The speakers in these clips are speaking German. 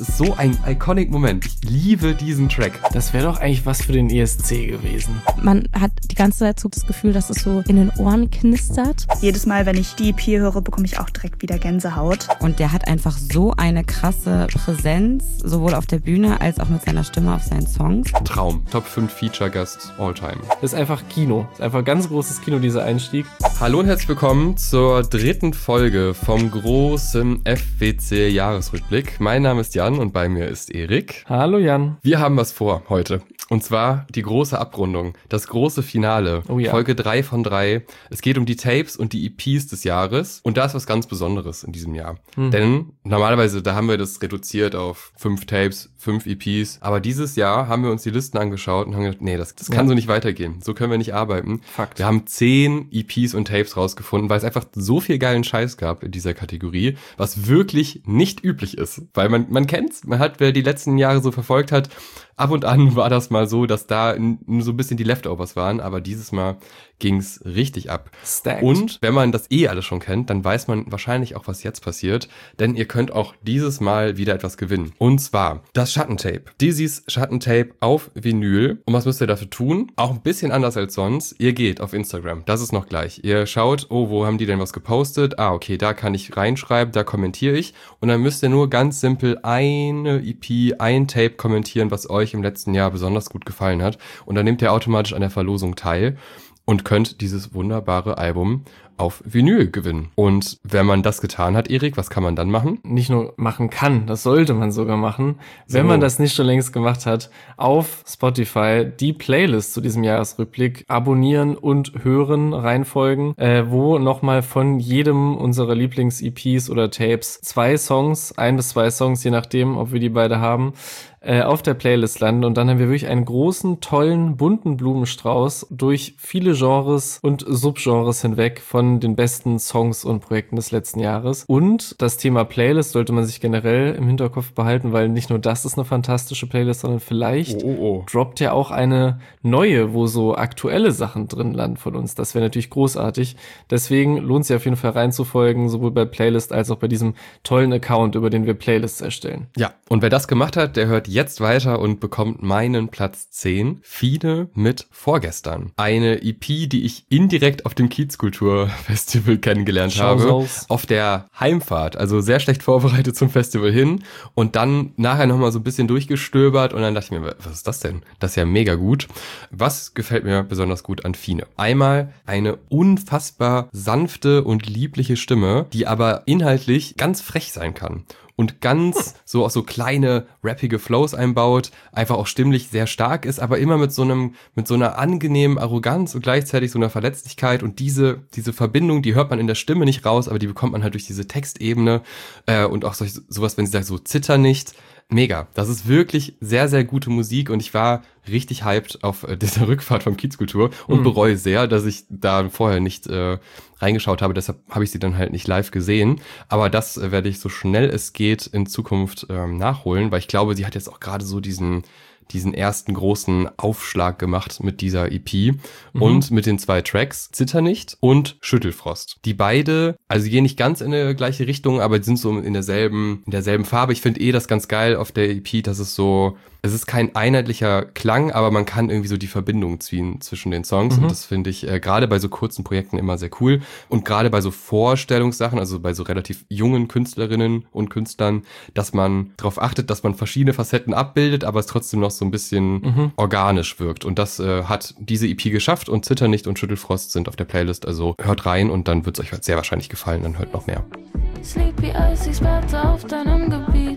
ist so ein iconic Moment. Ich liebe diesen Track. Das wäre doch eigentlich was für den ESC gewesen. Man hat die ganze Zeit so das Gefühl, dass es so in den Ohren knistert. Jedes Mal, wenn ich die EP höre, bekomme ich auch direkt wieder Gänsehaut. Und der hat einfach so eine krasse Präsenz, sowohl auf der Bühne als auch mit seiner Stimme auf seinen Songs. Traum. Top 5 Feature-Gast all time. Das ist einfach Kino. Das ist einfach ganz großes Kino, dieser Einstieg. Hallo und herzlich willkommen zur 3. Folge vom großen FWC-Jahresrückblick. Mein Name ist Jan und bei mir ist Erik. Hallo Jan. Wir haben was vor heute. Und zwar die große Abrundung, das große Finale, Oh ja. Folge 3 von 3. Es geht um die Tapes und die EPs des Jahres. Und da ist was ganz Besonderes in diesem Jahr. Denn normalerweise, da haben wir das reduziert auf 5 Tapes, 5 EPs. Aber dieses Jahr haben wir uns die Listen angeschaut und haben gedacht, nee, das kann so nicht weitergehen. So können wir nicht arbeiten. Fakt. Wir haben 10 EPs und Tapes rausgefunden, weil es einfach so viel geilen Scheiß gab in dieser Kategorie, was wirklich nicht üblich ist. Weil man kennt's, wer die letzten Jahre so verfolgt hat, ab und an war das mal so, dass da nur so ein bisschen die Leftovers waren, aber dieses Mal ging's richtig ab. Stacked. Und wenn man das alles schon kennt, dann weiß man wahrscheinlich auch, was jetzt passiert, denn ihr könnt auch dieses Mal wieder etwas gewinnen. Und zwar das Schattentape. Dizzy's Schattentape auf Vinyl. Und was müsst ihr dafür tun? Auch ein bisschen anders als sonst. Ihr geht auf Instagram. Das ist noch gleich. Ihr schaut, oh, wo haben die denn was gepostet? Ah, okay, da kann ich reinschreiben, da kommentiere ich. Und dann müsst ihr nur ganz simpel eine EP, ein Tape kommentieren, was euch im letzten Jahr besonders gut gefallen hat. Und dann nehmt ihr automatisch an der Verlosung teil und könnt dieses wunderbare Album auf Vinyl gewinnen. Und wenn man das getan hat, Erik, was kann man dann machen? Nicht nur machen kann, das sollte man sogar machen, wenn So. man das nicht schon längst gemacht hat, auf Spotify die Playlist zu diesem Jahresrückblick abonnieren und hören, reinfolgen, wo nochmal von jedem unserer Lieblings-EPs oder Tapes 2 Songs, 1 bis 2 Songs, je nachdem, ob wir die beide haben, auf der Playlist landen. Und dann haben wir wirklich einen großen, tollen, bunten Blumenstrauß durch viele Genres und Subgenres hinweg von den besten Songs und Projekten des letzten Jahres. Und das Thema Playlist sollte man sich generell im Hinterkopf behalten, weil nicht nur das ist eine fantastische Playlist, sondern vielleicht droppt ja auch eine neue, wo so aktuelle Sachen drin landen von uns. Das wäre natürlich großartig. Deswegen lohnt es sich auf jeden Fall reinzufolgen, sowohl bei Playlist als auch bei diesem tollen Account, über den wir Playlists erstellen. Ja, und wer das gemacht hat, der hört jetzt weiter und bekommt meinen Platz 10. Fine mit Vorgestern. Eine EP, die ich indirekt auf dem Kiezkultur-Festival kennengelernt habe. raus. Auf der Heimfahrt. Also sehr schlecht vorbereitet zum Festival hin. Und dann nachher nochmal so ein bisschen durchgestöbert. Und dann dachte ich mir, was ist das denn? Das ist ja mega gut. Was gefällt mir besonders gut an Fine? Einmal eine unfassbar sanfte und liebliche Stimme, die aber inhaltlich ganz frech sein kann. Und ganz so auch so kleine, rappige Flows einbaut, einfach auch stimmlich sehr stark ist, aber immer mit so einer angenehmen Arroganz und gleichzeitig so einer Verletzlichkeit, und diese Verbindung, die hört man in der Stimme nicht raus, aber die bekommt man halt durch diese Textebene, und auch sowas, wenn sie sagt, so zitter nicht. Mega. Das ist wirklich sehr, sehr gute Musik, und ich war richtig hyped auf dieser Rückfahrt vom Kiezkultur und bereue sehr, dass ich da vorher nicht reingeschaut habe. Deshalb habe ich sie dann halt nicht live gesehen. Aber das werde ich so schnell es geht in Zukunft nachholen, weil ich glaube, sie hat jetzt auch gerade so diesen ersten großen Aufschlag gemacht mit dieser EP und mit den 2 Tracks, Zitter nicht und Schüttelfrost. Die beide, also gehen nicht ganz in eine gleiche Richtung, aber die sind so in derselben Farbe. Ich finde das ganz geil auf der EP, dass es ist kein einheitlicher Klang, aber man kann irgendwie so die Verbindung ziehen zwischen den Songs, und das finde ich gerade bei so kurzen Projekten immer sehr cool, und gerade bei so Vorstellungssachen, also bei so relativ jungen Künstlerinnen und Künstlern, dass man darauf achtet, dass man verschiedene Facetten abbildet, aber es trotzdem noch so ein bisschen organisch wirkt, und das hat diese EP geschafft, und Zitter nicht und Schüttelfrost sind auf der Playlist, also hört rein und dann wird es euch sehr wahrscheinlich gefallen, dann hört noch mehr. Sleepy Eyes, Experte auf deinem Gebiet.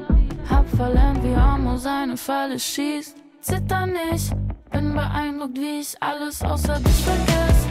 Hab verlernt, wie Amo seine Falle schießt. Zitter nicht, bin beeindruckt, wie ich alles außer dich vergesse.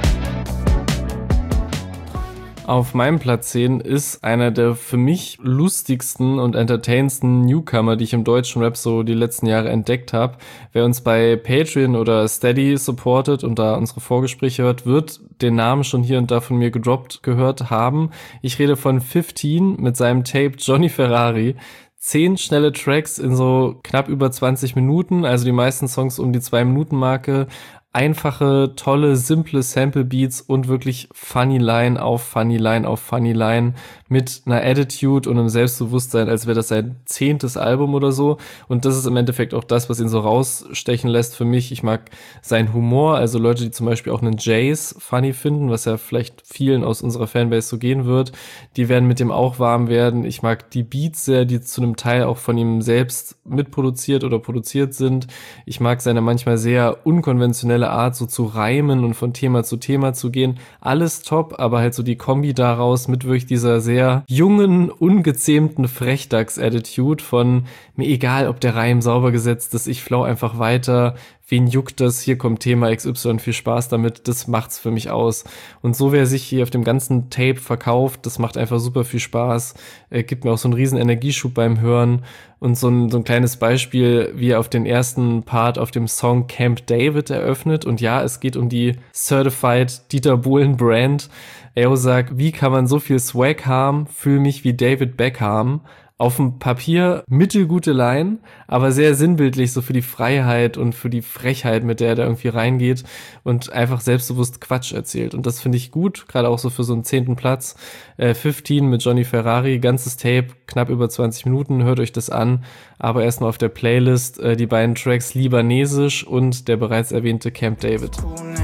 Auf meinem Platz 10 ist einer der für mich lustigsten und entertainendsten Newcomer, die ich im deutschen Rap so die letzten Jahre entdeckt habe. Wer uns bei Patreon oder Steady supportet und da unsere Vorgespräche hört, wird den Namen schon hier und da von mir gedroppt gehört haben. Ich rede von 15 mit seinem Tape Johnny Ferrari. 10 schnelle Tracks in so knapp über 20 Minuten, also die meisten Songs um die 2-Minuten-Marke. einfache, tolle, simple Sample-Beats und wirklich funny Line auf funny Line auf funny Line mit einer Attitude und einem Selbstbewusstsein, als wäre das sein 10. Album oder so. Und das ist im Endeffekt auch das, was ihn so rausstechen lässt für mich. Ich mag seinen Humor, also Leute, die zum Beispiel auch einen Jace funny finden, was ja vielleicht vielen aus unserer Fanbase so gehen wird, die werden mit dem auch warm werden. Ich mag die Beats sehr, die zu einem Teil auch von ihm selbst mitproduziert oder produziert sind. Ich mag seine manchmal sehr unkonventionelle Art, so zu reimen und von Thema zu Thema zu gehen. Alles top, aber halt so die Kombi daraus mit wirklich dieser sehr jungen, ungezähmten Frechdachs-Attitude von mir egal, ob der Reim sauber gesetzt ist, ich flow einfach weiter. Wen juckt das? Hier kommt Thema XY, viel Spaß damit, das macht's für mich aus. Und so, wer sich hier auf dem ganzen Tape verkauft, das macht einfach super viel Spaß, gibt mir auch so einen riesen Energieschub beim Hören. Und so ein kleines Beispiel, wie er auf den ersten Part auf dem Song Camp David eröffnet. Und ja, es geht um die Certified Dieter Bohlen Brand. Er sagt, wie kann man so viel Swag haben, fühl mich wie David Beckham. Auf dem Papier mittelgute Line, aber sehr sinnbildlich so für die Freiheit und für die Frechheit, mit der er da irgendwie reingeht und einfach selbstbewusst Quatsch erzählt. Und das finde ich gut, gerade auch so für so einen 10. Platz. 15 mit Johnny Ferrari, ganzes Tape, knapp über 20 Minuten, hört euch das an. Aber erstmal auf der Playlist die beiden Tracks Libanesisch und der bereits erwähnte Camp David.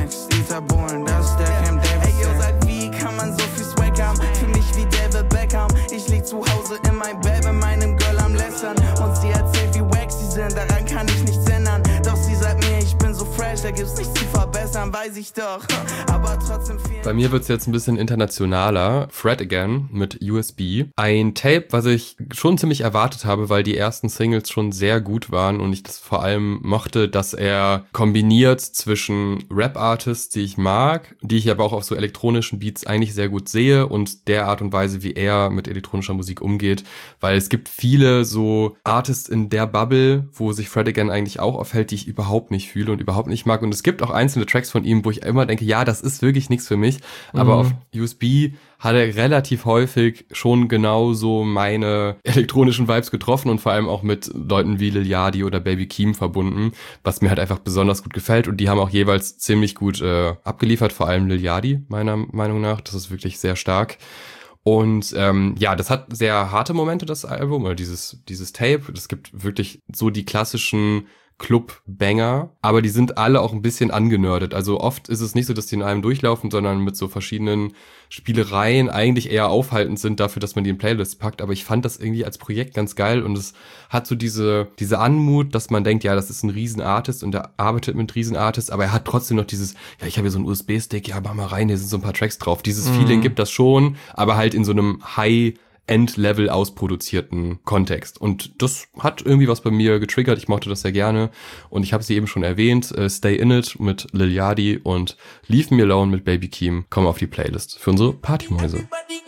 Daran kann ich nichts ändern. Doch sie sagt mir, ich bin so fresh, da gibt's nichts zu verbessern, weiß ich doch. Aber trotzdem viel. Bei mir wird's jetzt ein bisschen internationaler. Fred Again mit USB. Ein Tape, was ich schon ziemlich erwartet habe, weil die ersten Singles schon sehr gut waren und ich das vor allem mochte, dass er kombiniert zwischen Rap-Artists, die ich mag, die ich aber auch auf so elektronischen Beats eigentlich sehr gut sehe und der Art und Weise, wie er mit elektronischer Musik umgeht, weil es gibt viele so Artists in der Bubble, wo sich Fred Again eigentlich auch aufhält, die ich überhaupt nicht fühle und überhaupt nicht mag. Und es gibt auch einzelne Tracks von ihm, wo ich immer denke, ja, das ist wirklich nichts für mich. Aber auf USB hat er relativ häufig schon genau so meine elektronischen Vibes getroffen und vor allem auch mit Leuten wie Lil Yachty oder Baby Keem verbunden, was mir halt einfach besonders gut gefällt. Und die haben auch jeweils ziemlich gut abgeliefert, vor allem Lil Yachty, meiner Meinung nach. Das ist wirklich sehr stark. Und ja, das hat sehr harte Momente, das Album, oder dieses Tape. Es gibt wirklich so die klassischen Club-Banger, aber die sind alle auch ein bisschen angenördet. Also oft ist es nicht so, dass die in einem durchlaufen, sondern mit so verschiedenen Spielereien eigentlich eher aufhaltend sind dafür, dass man die in Playlists packt. Aber ich fand das irgendwie als Projekt ganz geil und es hat so diese Anmut, dass man denkt, ja, das ist ein Riesenartist und er arbeitet mit Riesenartists, aber er hat trotzdem noch dieses, ja, ich habe hier so einen USB-Stick, ja, mach mal rein, hier sind so ein paar Tracks drauf. Dieses Feeling gibt das schon, aber halt in so einem High-End-Level ausproduzierten Kontext. Und das hat irgendwie was bei mir getriggert. Ich mochte das sehr gerne. Und ich habe sie eben schon erwähnt. Stay In It mit Lil Yachty und Leave Me Alone mit Baby Keem kommen auf die Playlist für unsere Partymäuse.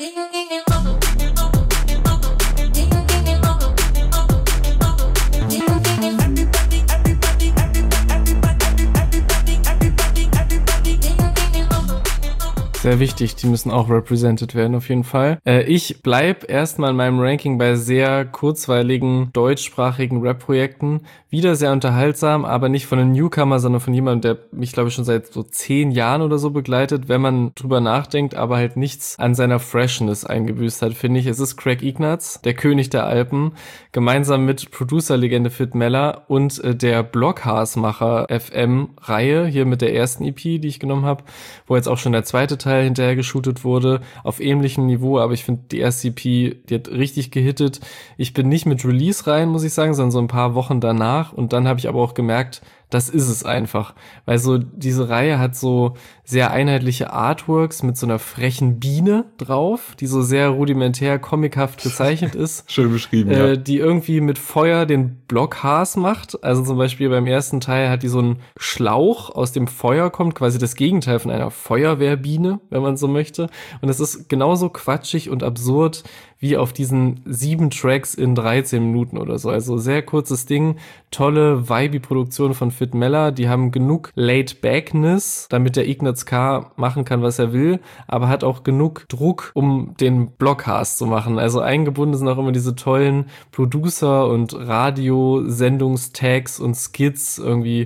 Sehr wichtig, die müssen auch represented werden auf jeden Fall. Ich bleib erstmal in meinem Ranking bei sehr kurzweiligen deutschsprachigen Rap-Projekten. Wieder sehr unterhaltsam, aber nicht von einem Newcomer, sondern von jemandem, der mich, glaube ich, schon seit so 10 Jahren oder so begleitet, wenn man drüber nachdenkt, aber halt nichts an seiner Freshness eingebüßt hat, finde ich. Es ist Craig Ignatz, der König der Alpen, gemeinsam mit Producer-Legende Fit Meller und der Blockhausmacher FM-Reihe, hier mit der ersten EP, die ich genommen habe, wo jetzt auch schon der zweite Teil hinterher geshootet wurde, auf ähnlichem Niveau, aber ich finde die erste EP, die hat richtig gehittet. Ich bin nicht mit Release rein, muss ich sagen, sondern so ein paar Wochen danach und dann habe ich aber auch gemerkt, das ist es einfach, weil so diese Reihe hat so sehr einheitliche Artworks mit so einer frechen Biene drauf, die so sehr rudimentär comichaft gezeichnet ist. Schön beschrieben, ja. Die irgendwie mit Feuer den Blockhaas macht. Also zum Beispiel beim ersten Teil hat die so einen Schlauch, aus dem Feuer kommt, quasi das Gegenteil von einer Feuerwehrbiene, wenn man so möchte. Und es ist genauso quatschig und absurd wie auf diesen 7 Tracks in 13 Minuten oder so. Also sehr kurzes Ding, tolle Vibe-Produktion von Fit Meller. Die haben genug Laid-Backness, damit der Ignatz K. machen kann, was er will, aber hat auch genug Druck, um den Blockcast zu machen. Also eingebunden sind auch immer diese tollen Producer- und Radiosendungstags und Skits, irgendwie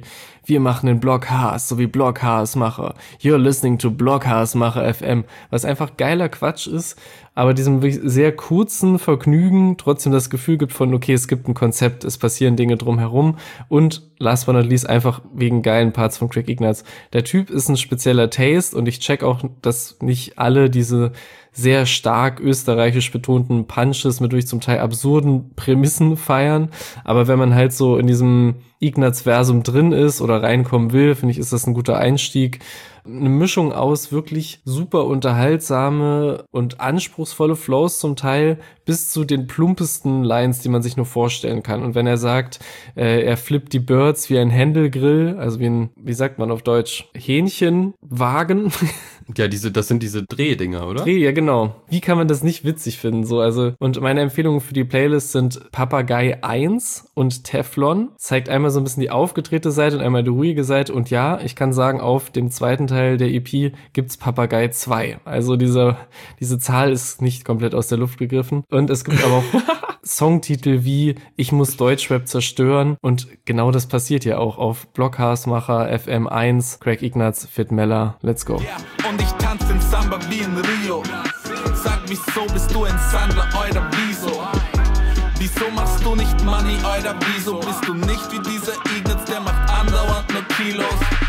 wir machen den Blockhaus, so wie Blockhausmacher. You're listening to Blockhausmacher FM, was einfach geiler Quatsch ist, aber diesem sehr kurzen Vergnügen trotzdem das Gefühl gibt von, okay, es gibt ein Konzept, es passieren Dinge drumherum und last but not least einfach wegen geilen Parts von Craig Ignatz. Der Typ ist ein spezieller Taste und ich check auch, dass nicht alle diese sehr stark österreichisch betonten Punches mit durch zum Teil absurden Prämissen feiern, aber wenn man halt so in diesem Ignatz-Versum drin ist oder reinkommen will, finde ich, ist das ein guter Einstieg. Eine Mischung aus wirklich super unterhaltsame und anspruchsvolle Flows zum Teil bis zu den plumpesten Lines, die man sich nur vorstellen kann. Und wenn er sagt, er flippt die Birds wie ein Händelgrill, also wie ein, wie sagt man auf Deutsch, Hähnchenwagen. Ja, das sind diese Drehdinger, oder? Ja, genau. Wie kann man das nicht witzig finden? So, also, und meine Empfehlungen für die Playlist sind Papagei 1 und Teflon. Zeigt einmal so ein bisschen die aufgedrehte Seite und einmal die ruhige Seite. Und ja, ich kann sagen, auf dem zweiten Teil der EP gibt's Papagei 2. Also diese Zahl ist nicht komplett aus der Luft gegriffen. Und es gibt aber auch Songtitel wie Ich muss Deutschrap zerstören. Und genau das passiert ja auch auf Blockhausmacher, FM1, Craig Ignatz, Fit Meller. Let's go. Yeah. Und ich tanze den Samba wie in Rio. Sag, wieso bist du ein Sandler, oder wieso? Wieso machst du nicht Money, oder wieso bist du nicht wie dieser Ignatz, der macht andauernd nur Kilos?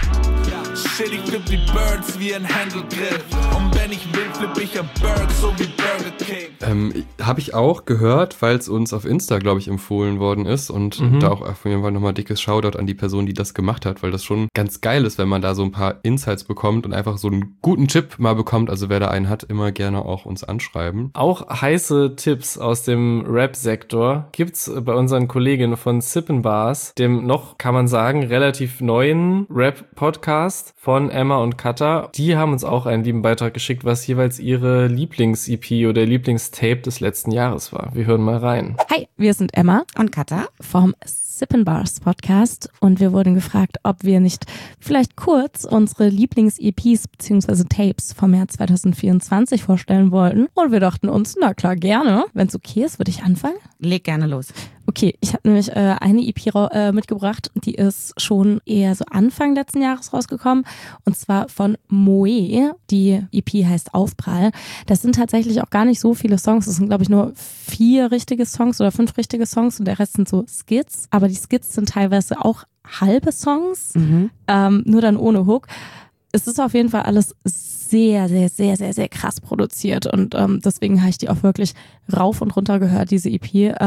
Shit, ich flipp die Birds wie ein Händelgrill. Und wenn ich will, flipp ich ein Burger, so wie Burger King. Habe ich auch gehört, weil es uns auf Insta, glaube ich, empfohlen worden ist. Und da auch auf jeden Fall nochmal dickes Shoutout an die Person, die das gemacht hat, weil das schon ganz geil ist, wenn man da so ein paar Insights bekommt und einfach so einen guten Tipp mal bekommt. Also wer da einen hat, immer gerne auch uns anschreiben. Auch heiße Tipps aus dem Rap-Sektor gibt's bei unseren Kolleginnen von Sippin' Bars, dem noch, kann man sagen, relativ neuen Rap-Podcast von Emma und Katha. Die haben uns auch einen lieben Beitrag geschickt, was jeweils ihre Lieblings-EP oder Lieblingstape des letzten Jahres war. Wir hören mal rein. Hi, wir sind Emma Und Katha? vom Sippin' Bars Podcast und wir wurden gefragt, ob wir nicht vielleicht kurz unsere Lieblings-EPs bzw. Tapes vom Jahr 2024 vorstellen wollten. Und wir dachten uns, na klar, gerne. Wenn es okay ist, würde ich anfangen. Leg gerne los. Okay, ich habe nämlich eine EP mitgebracht, die ist schon eher so Anfang letzten Jahres rausgekommen und zwar von Moe. Die EP heißt Aufprall. Das sind tatsächlich auch gar nicht so viele Songs, das sind glaube ich nur 4 richtige Songs oder 5 richtige Songs und der Rest sind so Skits, aber die Skits sind teilweise auch halbe Songs, nur dann ohne Hook. Es ist auf jeden Fall alles sehr, sehr, sehr, sehr, sehr krass produziert und deswegen habe ich die auch wirklich rauf und runter gehört, diese EP.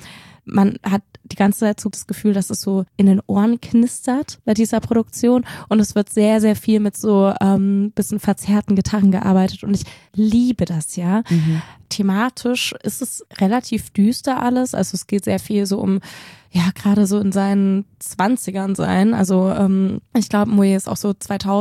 Man hat die ganze Zeit so das Gefühl, dass es so in den Ohren knistert bei dieser Produktion und es wird sehr, sehr viel mit so bisschen verzerrten Gitarren gearbeitet und ich liebe das, ja. Thematisch ist es relativ düster alles, also es geht sehr viel so um, ja, gerade so in seinen 20ern sein, also ich glaube, Moe ist auch so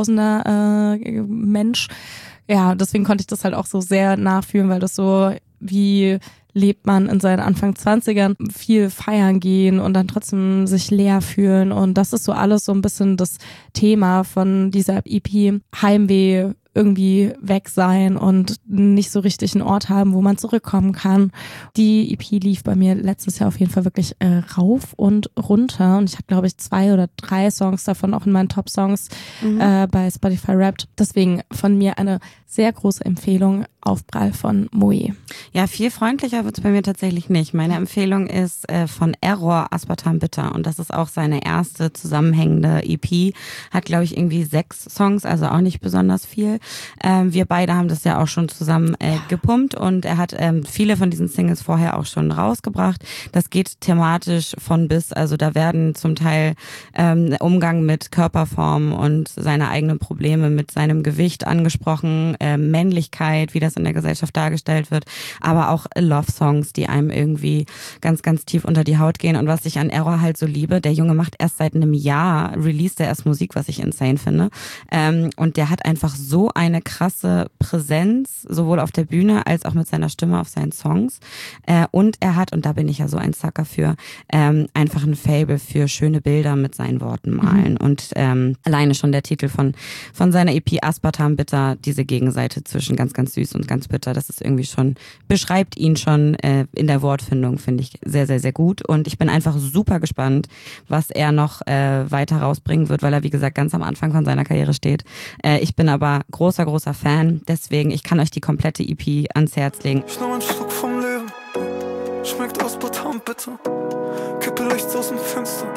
2000er Mensch, ja, deswegen konnte ich das halt auch so sehr nachfühlen, weil das so wie lebt man in seinen Anfang 20ern, viel feiern gehen und dann trotzdem sich leer fühlen und das ist so alles so ein bisschen das Thema von dieser EP, Heimweh, irgendwie weg sein und nicht so richtig einen Ort haben, wo man zurückkommen kann. Die EP lief bei mir letztes Jahr auf jeden Fall wirklich rauf und runter und ich habe, glaube ich, 2 oder 3 Songs davon auch in meinen Top-Songs bei Spotify Wrapped. Deswegen von mir eine sehr große Empfehlung, Aufprall von Moe. Ja, viel freundlicher wird's bei mir tatsächlich nicht. Meine Empfehlung ist von Error Aspartam Bitter und das ist auch seine erste zusammenhängende EP. Hat, glaube ich, irgendwie 6 Songs, also auch nicht besonders viel. Wir beide haben das ja auch schon zusammen gepumpt und er hat viele von diesen Singles vorher auch schon rausgebracht. Das geht thematisch von bis, also da werden zum Teil Umgang mit Körperform und seine eigenen Probleme mit seinem Gewicht angesprochen, Männlichkeit, wie das in der Gesellschaft dargestellt wird, aber auch Love-Songs, die einem irgendwie ganz, ganz tief unter die Haut gehen. Und was ich an Error halt so liebe, der Junge macht erst seit einem Jahr, released er erst Musik, was ich insane finde. Und der hat einfach so eine krasse Präsenz, sowohl auf der Bühne als auch mit seiner Stimme auf seinen Songs. Und er hat, und da bin ich ja so ein Sucker für, einfach ein Faible für schöne Bilder mit seinen Worten malen. Und alleine schon der Titel von seiner EP Aspartam Bitter, diese Gegenseite zwischen ganz, ganz süß und ganz bitter. Das ist irgendwie schon, beschreibt ihn schon in der Wortfindung, finde ich sehr, sehr, sehr gut. Und ich bin einfach super gespannt, was er noch weiter rausbringen wird, weil er, wie gesagt, ganz am Anfang von seiner Karriere steht. Ich bin aber großer, großer Fan. Deswegen, ich kann euch die komplette EP ans Herz legen. Ich nehme einen Schluck vom Leben, schmeckt aus Butter und bitter. Kippe rechts aus dem Fenster,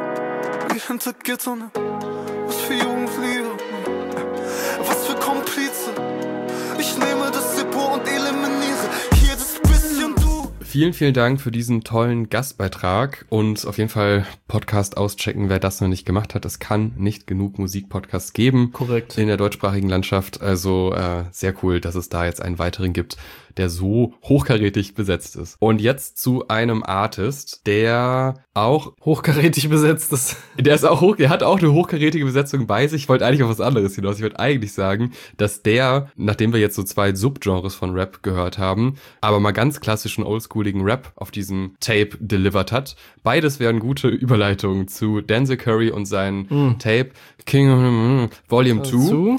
geh hinter Gitter, ne? Was für Jugendliebe, was für Komplize. Ich nehme das Zippo und eliminiere jedes bisschen du. Vielen, vielen Dank für diesen tollen Gastbeitrag und auf jeden Fall Podcast auschecken, wer das noch nicht gemacht hat. Es kann nicht genug Musikpodcasts geben. Korrekt. In der deutschsprachigen Landschaft. Also sehr cool, dass es da jetzt einen weiteren gibt, der so hochkarätig besetzt ist. Und jetzt zu einem Artist, der auch hochkarätig besetzt ist. Der hat auch eine hochkarätige Besetzung bei sich. Ich wollte eigentlich auf was anderes hinaus. Ich wollte eigentlich sagen, dass nachdem wir jetzt so 2 Subgenres von Rap gehört haben, aber mal ganz klassischen oldschooligen Rap auf diesem Tape delivered hat. Beides wären gute Überleitungen zu Denzel Curry und sein Tape King Volume 2.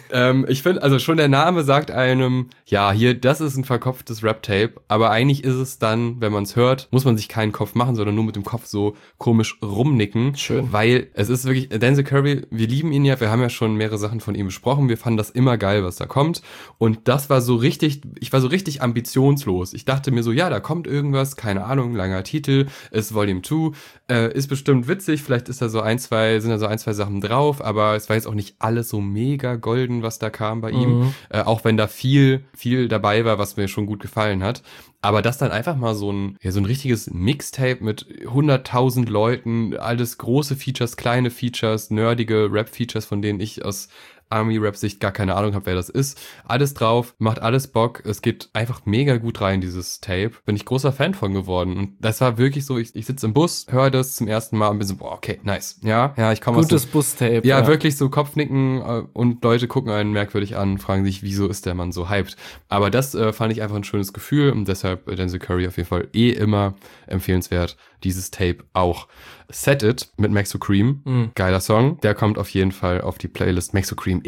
Ich finde, also schon der Name sagt einem, ja, hier, das ist ein verkopftes Rap-Tape, aber eigentlich ist es dann, wenn man es hört, muss man sich keinen Kopf machen, sondern nur mit dem Kopf so komisch rumnicken. Schön. Weil es ist wirklich, Denzel Curry, wir lieben ihn ja, wir haben ja schon mehrere Sachen von ihm besprochen, wir fanden das immer geil, was da kommt. Und das war so richtig, ich war so richtig ambitionslos. Ich dachte mir so, ja, da kommt irgendwas, keine Ahnung, langer Titel, ist Volume 2, ist bestimmt witzig, vielleicht sind da so ein, zwei Sachen drauf, aber es war jetzt auch nicht alles so mega golden, was da kam bei ihm. Auch wenn da viel dabei war, was mir schon gut gefallen hat. Aber das dann einfach mal so ein richtiges Mixtape mit 100.000 Leuten, alles große Features, kleine Features, nerdige Rap-Features, von denen ich aus Army-Rap-Sicht gar keine Ahnung habe, wer das ist. Alles drauf, macht alles Bock. Es geht einfach mega gut rein, dieses Tape. Bin ich großer Fan von geworden. Und das war wirklich so, ich sitze im Bus, höre das zum ersten Mal und bin so, boah, okay, nice. Ja, ich komme aus Gutes Bus-Tape. Ja, wirklich so Kopfnicken und Leute gucken einen merkwürdig an, fragen sich, wieso ist der Mann so hyped. Aber das fand ich einfach ein schönes Gefühl und deshalb Denzel Curry auf jeden Fall immer empfehlenswert. Dieses Tape auch. Set It mit Maxo Cream. Geiler Song. Der kommt auf jeden Fall auf die Playlist. Maxo Cream,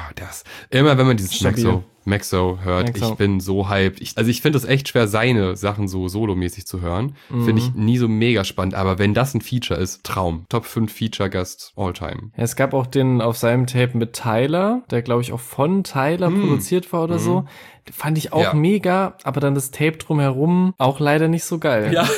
immer wenn man dieses Maxo hört, ich bin so hyped. Ich finde es echt schwer, seine Sachen so solomäßig zu hören. Finde ich nie so mega spannend. Aber wenn das ein Feature ist, Traum. Top 5 Feature-Gast all time. Ja, es gab auch den auf seinem Tape mit Tyler, der glaube ich auch von Tyler produziert war oder so. Fand ich auch mega, aber dann das Tape drumherum auch leider nicht so geil. Ja.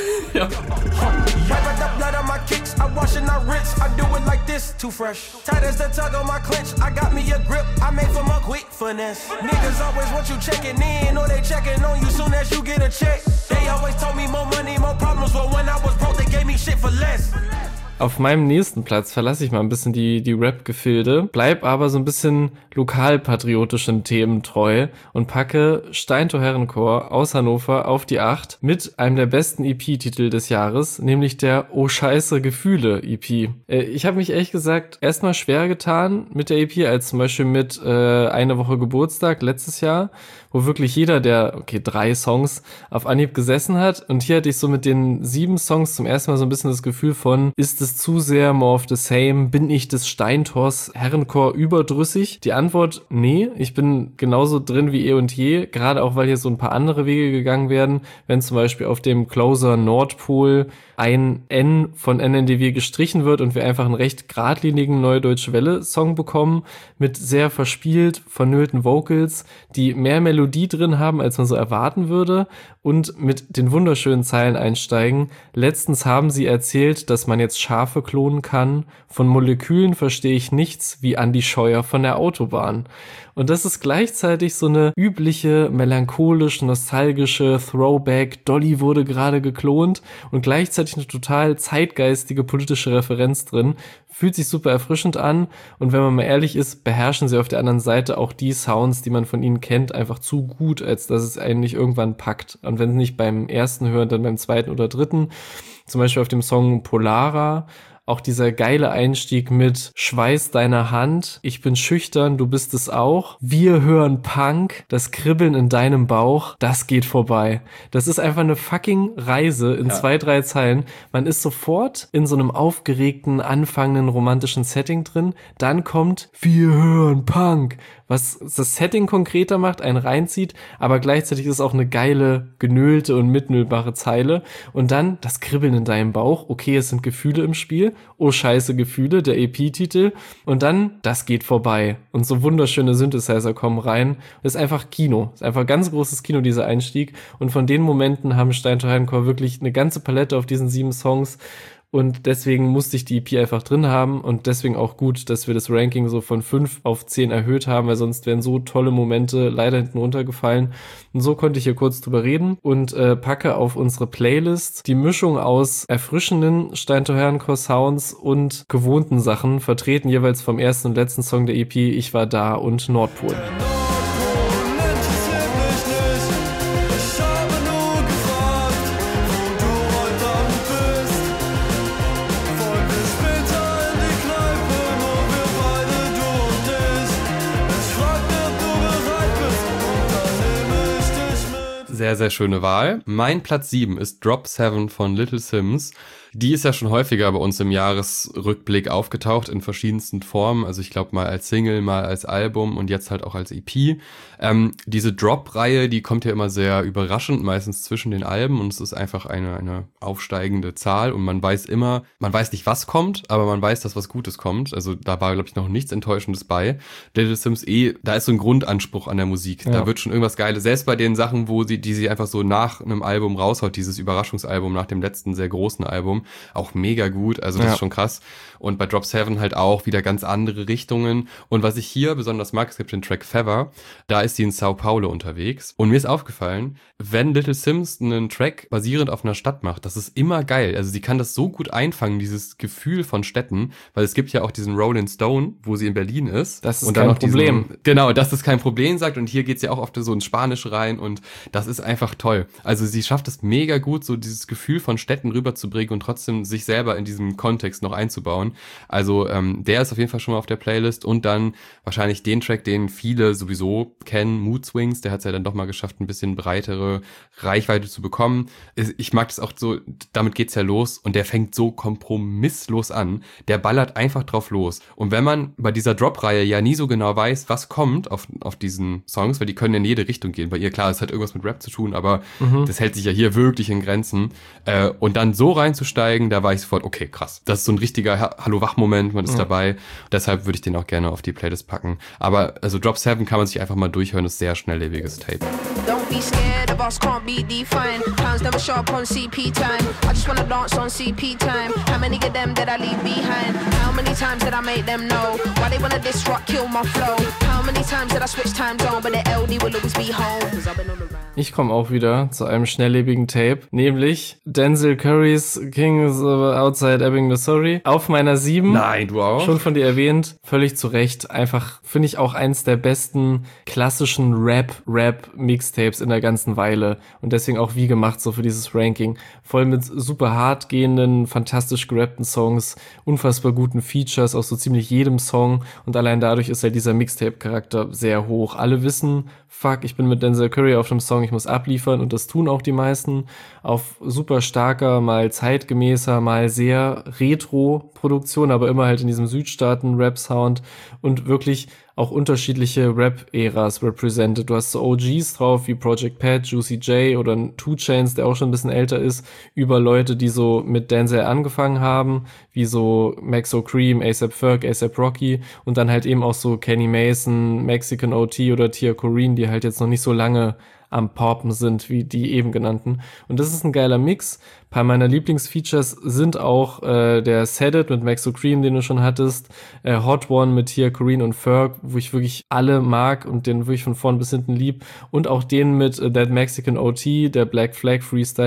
Washing our rinse, I do it like this, too fresh. Tight as the tug on my clench, I got me a grip, I made for my quick finesse. Niggas always want you checking in, or they checking on you soon as you get a check. They always told me more money, more problems, but when I was broke, they gave me shit for less. Auf meinem nächsten Platz verlasse ich mal ein bisschen die Rap-Gefilde, bleib aber so ein bisschen lokalpatriotischen Themen treu und packe Steintor Herrenchor aus Hannover auf die 8 mit einem der besten EP-Titel des Jahres, nämlich der Oh Scheiße Gefühle EP. Ich habe mich ehrlich gesagt erstmal schwer getan mit der EP, als zum Beispiel mit Eine Woche Geburtstag letztes Jahr, wo wirklich jeder der, 3 Songs auf Anhieb gesessen hat. Und hier hatte ich so mit den 7 Songs zum ersten Mal so ein bisschen das Gefühl von, ist es zu sehr more of the same? Bin ich des Steintors Herrenchor überdrüssig? Die Antwort, nee, ich bin genauso drin wie eh und je, gerade auch, weil hier so ein paar andere Wege gegangen werden, wenn zum Beispiel auf dem Closer Nordpol ein N von NNDW gestrichen wird und wir einfach einen recht geradlinigen Neue Deutsche Welle Song bekommen mit sehr verspielt vernöllten Vocals, die mehr Melodie drin haben, als man so erwarten würde und mit den wunderschönen Zeilen einsteigen. Letztens haben sie erzählt, dass man jetzt Schafe klonen kann. Von Molekülen verstehe ich nichts, wie Andi Scheuer von der Autobahn. Und das ist gleichzeitig so eine übliche, melancholisch-nostalgische Throwback, Dolly wurde gerade geklont und gleichzeitig eine total zeitgeistige politische Referenz drin. Fühlt sich super erfrischend an und wenn man mal ehrlich ist, beherrschen sie auf der anderen Seite auch die Sounds, die man von ihnen kennt, einfach zu gut, als dass es einen nicht irgendwann packt. Und wenn nicht beim ersten hören, dann beim zweiten oder dritten. Zum Beispiel auf dem Song Polara, Auch dieser geile Einstieg mit Schweiß deiner Hand, ich bin schüchtern, du bist es auch. Wir hören Punk, das Kribbeln in deinem Bauch, das geht vorbei. Das ist einfach eine fucking Reise in 2-3 Zeilen. Man ist sofort in so einem aufgeregten, anfangenden romantischen Setting drin. Dann kommt Wir hören Punk, was das Setting konkreter macht, einen reinzieht, aber gleichzeitig ist es auch eine geile, genölte und mitnöhlbare Zeile. Und dann das Kribbeln in deinem Bauch. Okay, es sind Gefühle im Spiel. Oh, scheiße Gefühle, der EP-Titel. Und dann, das geht vorbei. Und so wunderschöne Synthesizer kommen rein. Das ist einfach Kino. Das ist einfach ganz großes Kino, dieser Einstieg. Und von den Momenten haben Stein to Hardcore wirklich eine ganze Palette auf diesen 7 Songs. Und deswegen musste ich die EP einfach drin haben und deswegen auch gut, dass wir das Ranking so von 5 auf 10 erhöht haben, weil sonst wären so tolle Momente leider hinten runtergefallen. Und so konnte ich hier kurz drüber reden und packe auf unsere Playlist die Mischung aus erfrischenden Stein to Hardcore Sounds und gewohnten Sachen, vertreten jeweils vom ersten und letzten Song der EP, Ich war da und Nordpol. Sehr, sehr schöne Wahl. Mein Platz 7 ist Drop 7 von Little Sims. Die ist ja schon häufiger bei uns im Jahresrückblick aufgetaucht in verschiedensten Formen. Also ich glaube mal als Single, mal als Album und jetzt halt auch als EP. Diese Drop-Reihe, die kommt ja immer sehr überraschend, meistens zwischen den Alben und es ist einfach eine aufsteigende Zahl und man weiß nicht was kommt, aber man weiß, dass was Gutes kommt. Also da war, glaube ich, noch nichts Enttäuschendes bei. Little Sims da ist so ein Grundanspruch an der Musik. Ja. Da wird schon irgendwas Geiles. Selbst bei den Sachen, die sie einfach so nach einem Album raushaut, dieses Überraschungsalbum nach dem letzten sehr großen Album, auch mega gut, also das ist schon krass. Und bei Drop 7 halt auch wieder ganz andere Richtungen. Und was ich hier besonders mag, es gibt den Track Feather, da ist sie in Sao Paulo unterwegs. Und mir ist aufgefallen, wenn Little Sims einen Track basierend auf einer Stadt macht, das ist immer geil. Also sie kann das so gut einfangen, dieses Gefühl von Städten, weil es gibt ja auch diesen Rolling Stone, wo sie in Berlin ist. Das ist kein Problem. Genau, dass das kein Problem sagt. Und hier geht's ja auch oft so ins Spanisch rein und das ist einfach toll. Also sie schafft es mega gut, so dieses Gefühl von Städten rüberzubringen und trotzdem sich selber in diesem Kontext noch einzubauen. Also der ist auf jeden Fall schon mal auf der Playlist und dann wahrscheinlich den Track, den viele sowieso kennen, Mood Swings, der hat es ja dann doch mal geschafft, ein bisschen breitere Reichweite zu bekommen. Ich mag das auch so, damit geht's ja los und der fängt so kompromisslos an. Der ballert einfach drauf los. Und wenn man bei dieser Drop-Reihe ja nie so genau weiß, was kommt auf diesen Songs, weil die können in jede Richtung gehen. Bei ihr, klar, es hat irgendwas mit Rap zu tun, aber das hält sich ja hier wirklich in Grenzen. Und dann so reinzusteigen, da war ich sofort, okay, krass. Das ist so ein richtiger Hallo-Wach-Moment, man ist dabei. Deshalb würde ich den auch gerne auf die Playlist packen. Aber also Drop 7 kann man sich einfach mal durchhören, ist sehr schnelllebiges Tape. Don't be scared, of us can't be defined. Plans never show up on CP time. I just wanna dance on CP time. How many of them did I leave behind? How many times did I make them know? Why they wanna disrupt, kill my flow? How many times did I switch time zone? But the LD will always be home. Cause I've been on the run. Ich komme auch wieder zu einem schnelllebigen Tape, nämlich Denzel Currys Kings Outside Ebbing, Missouri. Auf meiner 7. Nein, du auch? Schon von dir erwähnt, völlig zu Recht. Einfach, finde ich auch eins der besten klassischen Rap-Mixtapes in der ganzen Weile. Und deswegen auch wie gemacht so für dieses Ranking. Voll mit super hart gehenden, fantastisch gerappten Songs, unfassbar guten Features aus so ziemlich jedem Song. Und allein dadurch ist halt dieser Mixtape-Charakter sehr hoch. Alle wissen, fuck, ich bin mit Denzel Curry auf dem Song, ich muss abliefern und das tun auch die meisten. Auf super starker, mal zeitgemäßer, mal sehr Retro-Produktion, aber immer halt in diesem Südstaaten-Rap-Sound und wirklich auch unterschiedliche Rap-Äras represented. Du hast so OGs drauf, wie Project Pat, Juicy J oder 2 Chainz, der auch schon ein bisschen älter ist, über Leute, die so mit Denzel angefangen haben, wie so Maxo Cream, A$AP Ferg, A$AP Rocky und dann halt eben auch so Kenny Mason, Mexican OT oder Tia Corine, die halt jetzt noch nicht so lange am Poppen sind, wie die eben genannten. Und das ist ein geiler Mix. Ein paar meiner Lieblingsfeatures sind auch der Set It mit Maxo Cream, den du schon hattest, Hot One mit Tia Corine und Ferg, wo ich wirklich alle mag und den wirklich von vorn bis hinten lieb. Und auch den mit That Mexican OT, der Black Flag Freestyle.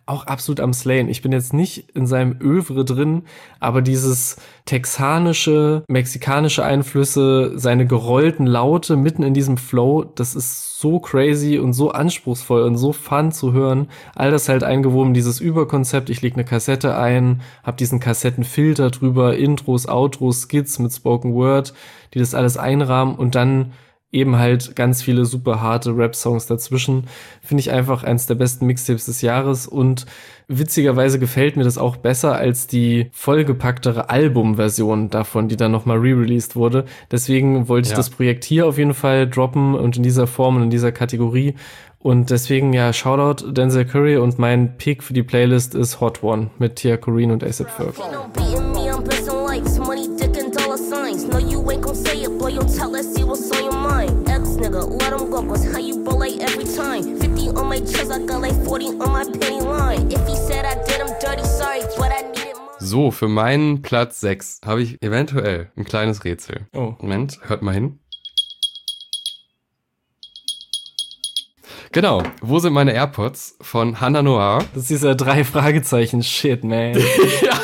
auch absolut am Slayen. Ich bin jetzt nicht in seinem Övre drin, aber dieses texanische, mexikanische Einflüsse, seine gerollten Laute mitten in diesem Flow, das ist so crazy und so anspruchsvoll und so fun zu hören. All das halt eingewoben, dieses Überkonzept, ich lege eine Kassette ein, hab diesen Kassettenfilter drüber, Intros, Outros, Skits mit Spoken Word, die das alles einrahmen und dann eben halt ganz viele super harte Rap-Songs dazwischen. Finde ich einfach eins der besten Mixtapes des Jahres und witzigerweise gefällt mir das auch besser als die vollgepacktere Albumversion davon, die dann nochmal re-released wurde. Deswegen wollte ich das Projekt hier auf jeden Fall droppen und in dieser Form und in dieser Kategorie. Und deswegen, ja, Shoutout Denzel Curry und mein Pick für die Playlist ist Hot One mit Tia Corine und A$AP Ferg. No, you ain't gon' say it, boy, you'll tell us, see what's on your mind. Ex-nigga, let him go, cause how you bully every time. 50 on my chest, I got like 40 on my penny line. If he said I did him dirty, sorry, but I needed more. So, für meinen Platz 6 habe ich eventuell ein kleines Rätsel. Oh. Moment, hört mal hin. Genau, wo sind meine AirPods von Hannah Noir? Das ist dieser 3 Fragezeichen Shit, man. Ja.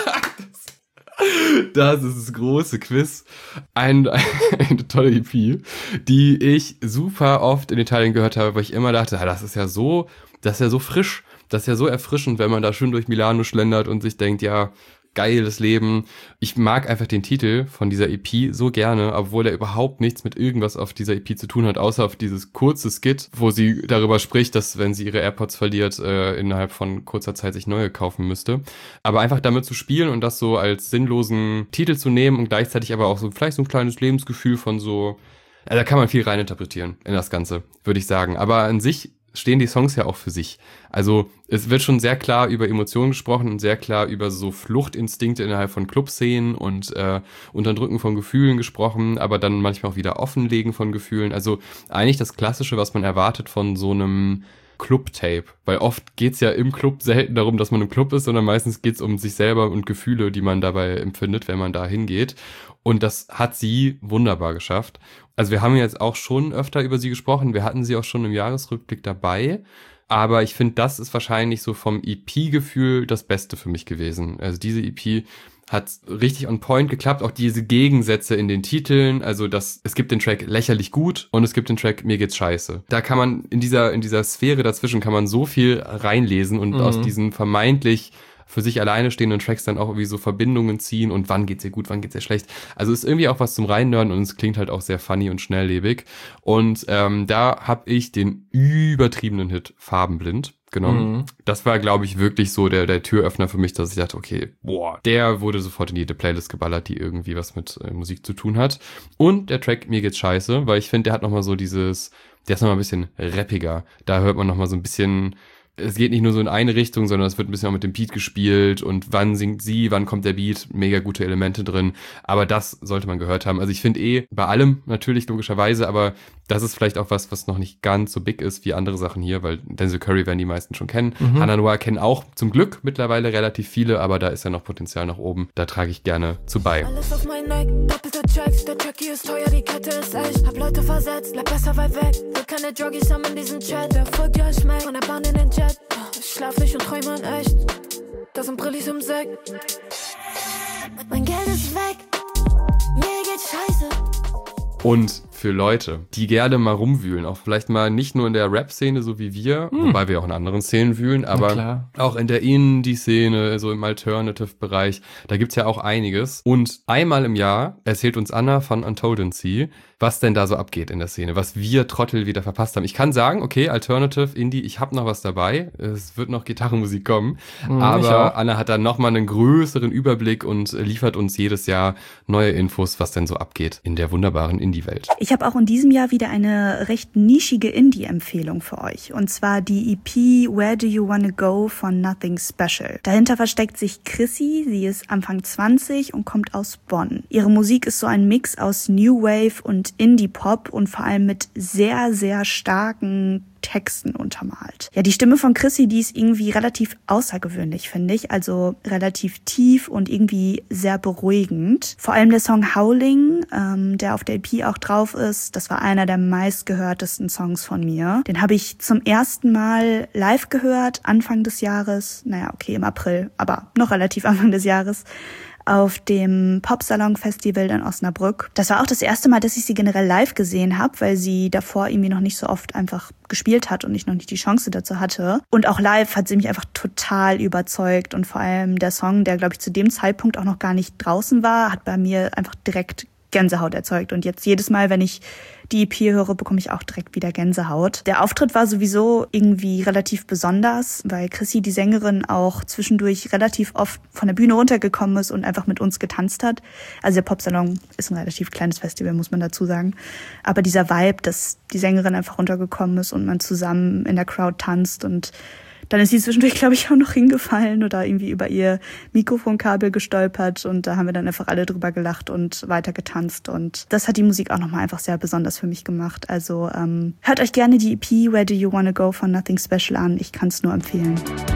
Das ist das große Quiz. Eine tolle EP, die ich super oft in Italien gehört habe, weil ich immer dachte, das ist ja so frisch, das ist ja so erfrischend, wenn man da schön durch Milano schlendert und sich denkt, ja, geiles Leben. Ich mag einfach den Titel von dieser EP so gerne, obwohl er überhaupt nichts mit irgendwas auf dieser EP zu tun hat, außer auf dieses kurze Skit, wo sie darüber spricht, dass wenn sie ihre AirPods verliert, innerhalb von kurzer Zeit sich neue kaufen müsste. Aber einfach damit zu spielen und das so als sinnlosen Titel zu nehmen und gleichzeitig aber auch so vielleicht so ein kleines Lebensgefühl von so, da kann man viel reininterpretieren in das Ganze, würde ich sagen. Aber an sich stehen die Songs ja auch für sich. Also es wird schon sehr klar über Emotionen gesprochen und sehr klar über so Fluchtinstinkte innerhalb von Clubszenen und Unterdrücken von Gefühlen gesprochen, aber dann manchmal auch wieder Offenlegen von Gefühlen. Also eigentlich das Klassische, was man erwartet von so einem Club-Tape. Weil oft geht's ja im Club selten darum, dass man im Club ist, sondern meistens geht's um sich selber und Gefühle, die man dabei empfindet, wenn man da hingeht. Und das hat sie wunderbar geschafft. Also wir haben jetzt auch schon öfter über sie gesprochen. Wir hatten sie auch schon im Jahresrückblick dabei. Aber ich finde, das ist wahrscheinlich so vom EP-Gefühl das Beste für mich gewesen. Also diese EP hat richtig on point geklappt. Auch diese Gegensätze in den Titeln. Also es gibt den Track Lächerlich gut und es gibt den Track Mir geht's scheiße. Da kann man in dieser Sphäre dazwischen kann man so viel reinlesen und aus diesen vermeintlich für sich alleine stehenden Tracks dann auch irgendwie so Verbindungen ziehen und wann geht's ihr gut, wann geht's ihr schlecht. Also ist irgendwie auch was zum Reinnörden und es klingt halt auch sehr funny und schnelllebig. Und da habe ich den übertriebenen Hit Farbenblind genommen. Das war, glaube ich, wirklich so der Türöffner für mich, dass ich dachte, okay, der wurde sofort in jede Playlist geballert, die irgendwie was mit Musik zu tun hat. Und der Track Mir geht's scheiße, weil ich finde, der hat nochmal so der ist nochmal ein bisschen rappiger. Da hört man nochmal so ein bisschen, es geht nicht nur so in eine Richtung, sondern es wird ein bisschen auch mit dem Beat gespielt und wann singt sie, wann kommt der Beat, mega gute Elemente drin, aber das sollte man gehört haben. Also ich finde bei allem natürlich logischerweise, aber das ist vielleicht auch was noch nicht ganz so big ist wie andere Sachen hier, weil Denzel Curry werden die meisten schon kennen. Hannah Noir kennen auch zum Glück mittlerweile relativ viele, aber da ist ja noch Potenzial nach oben. Da trage ich gerne zu bei. Alles auf mein Neck, doppelte Checks, der Track hier ist teuer, die Kette ist echt. Hab Leute versetzt, bleib besser weit weg. Will keine Druggies haben in diesem Chat. Der Erfolg, ja, schmeckt von der Bahn in den Jet. Ich schlaf nicht und träume in echt. Da sind Brillis im Sekt. Mein Geld ist weg. Mir geht's scheiße. Und für Leute, die gerne mal rumwühlen, auch vielleicht mal nicht nur in der Rap-Szene, so wie wir, wobei wir auch in anderen Szenen wühlen, aber auch in der Indie-Szene, so im Alternative-Bereich, da gibt's ja auch einiges. Und einmal im Jahr erzählt uns Anna von Untoldency, was denn da so abgeht in der Szene, was wir Trottel wieder verpasst haben. Ich kann sagen, okay, Alternative, Indie, ich habe noch was dabei, es wird noch Gitarrenmusik kommen, aber Anna hat dann nochmal einen größeren Überblick und liefert uns jedes Jahr neue Infos, was denn so abgeht in der wunderbaren Indie-Welt. Ich habe auch in diesem Jahr wieder eine recht nischige Indie-Empfehlung für euch. Und zwar die EP Where Do You Wanna Go von Nothing Special. Dahinter versteckt sich Chrissy. Sie ist Anfang 20 und kommt aus Bonn. Ihre Musik ist so ein Mix aus New Wave und Indie-Pop und vor allem mit sehr, sehr starken Texten untermalt. Ja, die Stimme von Chrissy, die ist irgendwie relativ außergewöhnlich, finde ich. Also relativ tief und irgendwie sehr beruhigend. Vor allem der Song Howling, der auf der EP auch drauf ist, das war einer der meistgehörtesten Songs von mir. Den habe ich zum ersten Mal live gehört, Anfang des Jahres. Naja, okay, im April, aber noch relativ Anfang des Jahres. Auf dem Popsalon-Festival in Osnabrück. Das war auch das erste Mal, dass ich sie generell live gesehen habe, weil sie davor irgendwie noch nicht so oft einfach gespielt hat und ich noch nicht die Chance dazu hatte. Und auch live hat sie mich einfach total überzeugt und vor allem der Song, der glaube ich zu dem Zeitpunkt auch noch gar nicht draußen war, hat bei mir einfach direkt Gänsehaut erzeugt. Und jetzt jedes Mal, wenn ich die EP höre, bekomme ich auch direkt wieder Gänsehaut. Der Auftritt war sowieso irgendwie relativ besonders, weil Chrissy, die Sängerin, auch zwischendurch relativ oft von der Bühne runtergekommen ist und einfach mit uns getanzt hat. Also der Popsalon ist ein relativ kleines Festival, muss man dazu sagen. Aber dieser Vibe, dass die Sängerin einfach runtergekommen ist und man zusammen in der Crowd tanzt und dann ist sie zwischendurch, glaube ich, auch noch hingefallen oder irgendwie über ihr Mikrofonkabel gestolpert und da haben wir dann einfach alle drüber gelacht und weiter getanzt und das hat die Musik auch nochmal einfach sehr besonders für mich gemacht. Also hört euch gerne die EP Where Do You Wanna Go von Nothing Special an. Ich kann es nur empfehlen.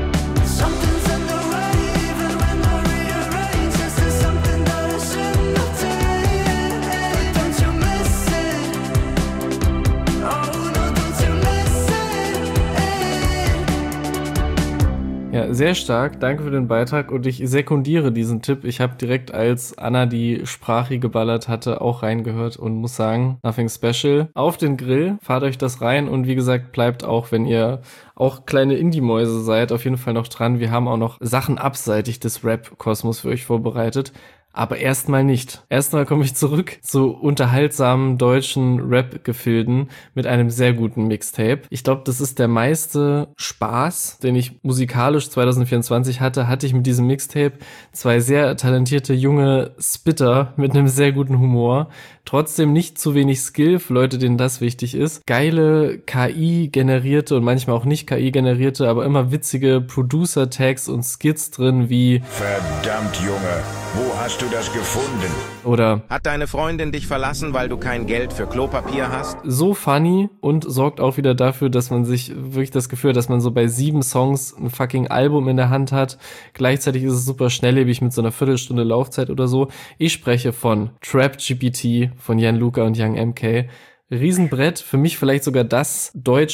Ja, sehr stark. Danke für den Beitrag und ich sekundiere diesen Tipp. Ich habe direkt, als Anna die Sprache geballert hatte, auch reingehört und muss sagen, Nothing Special. Auf den Grill, fahrt euch das rein und wie gesagt, bleibt auch, wenn ihr auch kleine Indie-Mäuse seid, auf jeden Fall noch dran. Wir haben auch noch Sachen abseitig des Rap-Kosmos für euch vorbereitet. Aber erstmal nicht. Erstmal komme ich zurück zu unterhaltsamen deutschen Rap-Gefilden mit einem sehr guten Mixtape. Ich glaube, das ist der meiste Spaß, den ich musikalisch 2024 hatte ich mit diesem Mixtape. 2 sehr talentierte junge Spitter mit einem sehr guten Humor. Trotzdem nicht zu wenig Skill für Leute, denen das wichtig ist. Geile KI-generierte und manchmal auch nicht KI-generierte, aber immer witzige Producer-Tags und Skits drin wie Verdammt, Junge, wo hast du das gefunden? Oder hat deine Freundin dich verlassen, weil du kein Geld für Klopapier hast? So funny und sorgt auch wieder dafür, dass man sich wirklich das Gefühl hat, dass man so bei 7 Songs ein fucking Album in der Hand hat. Gleichzeitig ist es super schnelllebig mit so einer Viertelstunde Laufzeit oder so. Ich spreche von Trap GPT von Jan Luca und Young MK. Riesenbrett, für mich vielleicht sogar das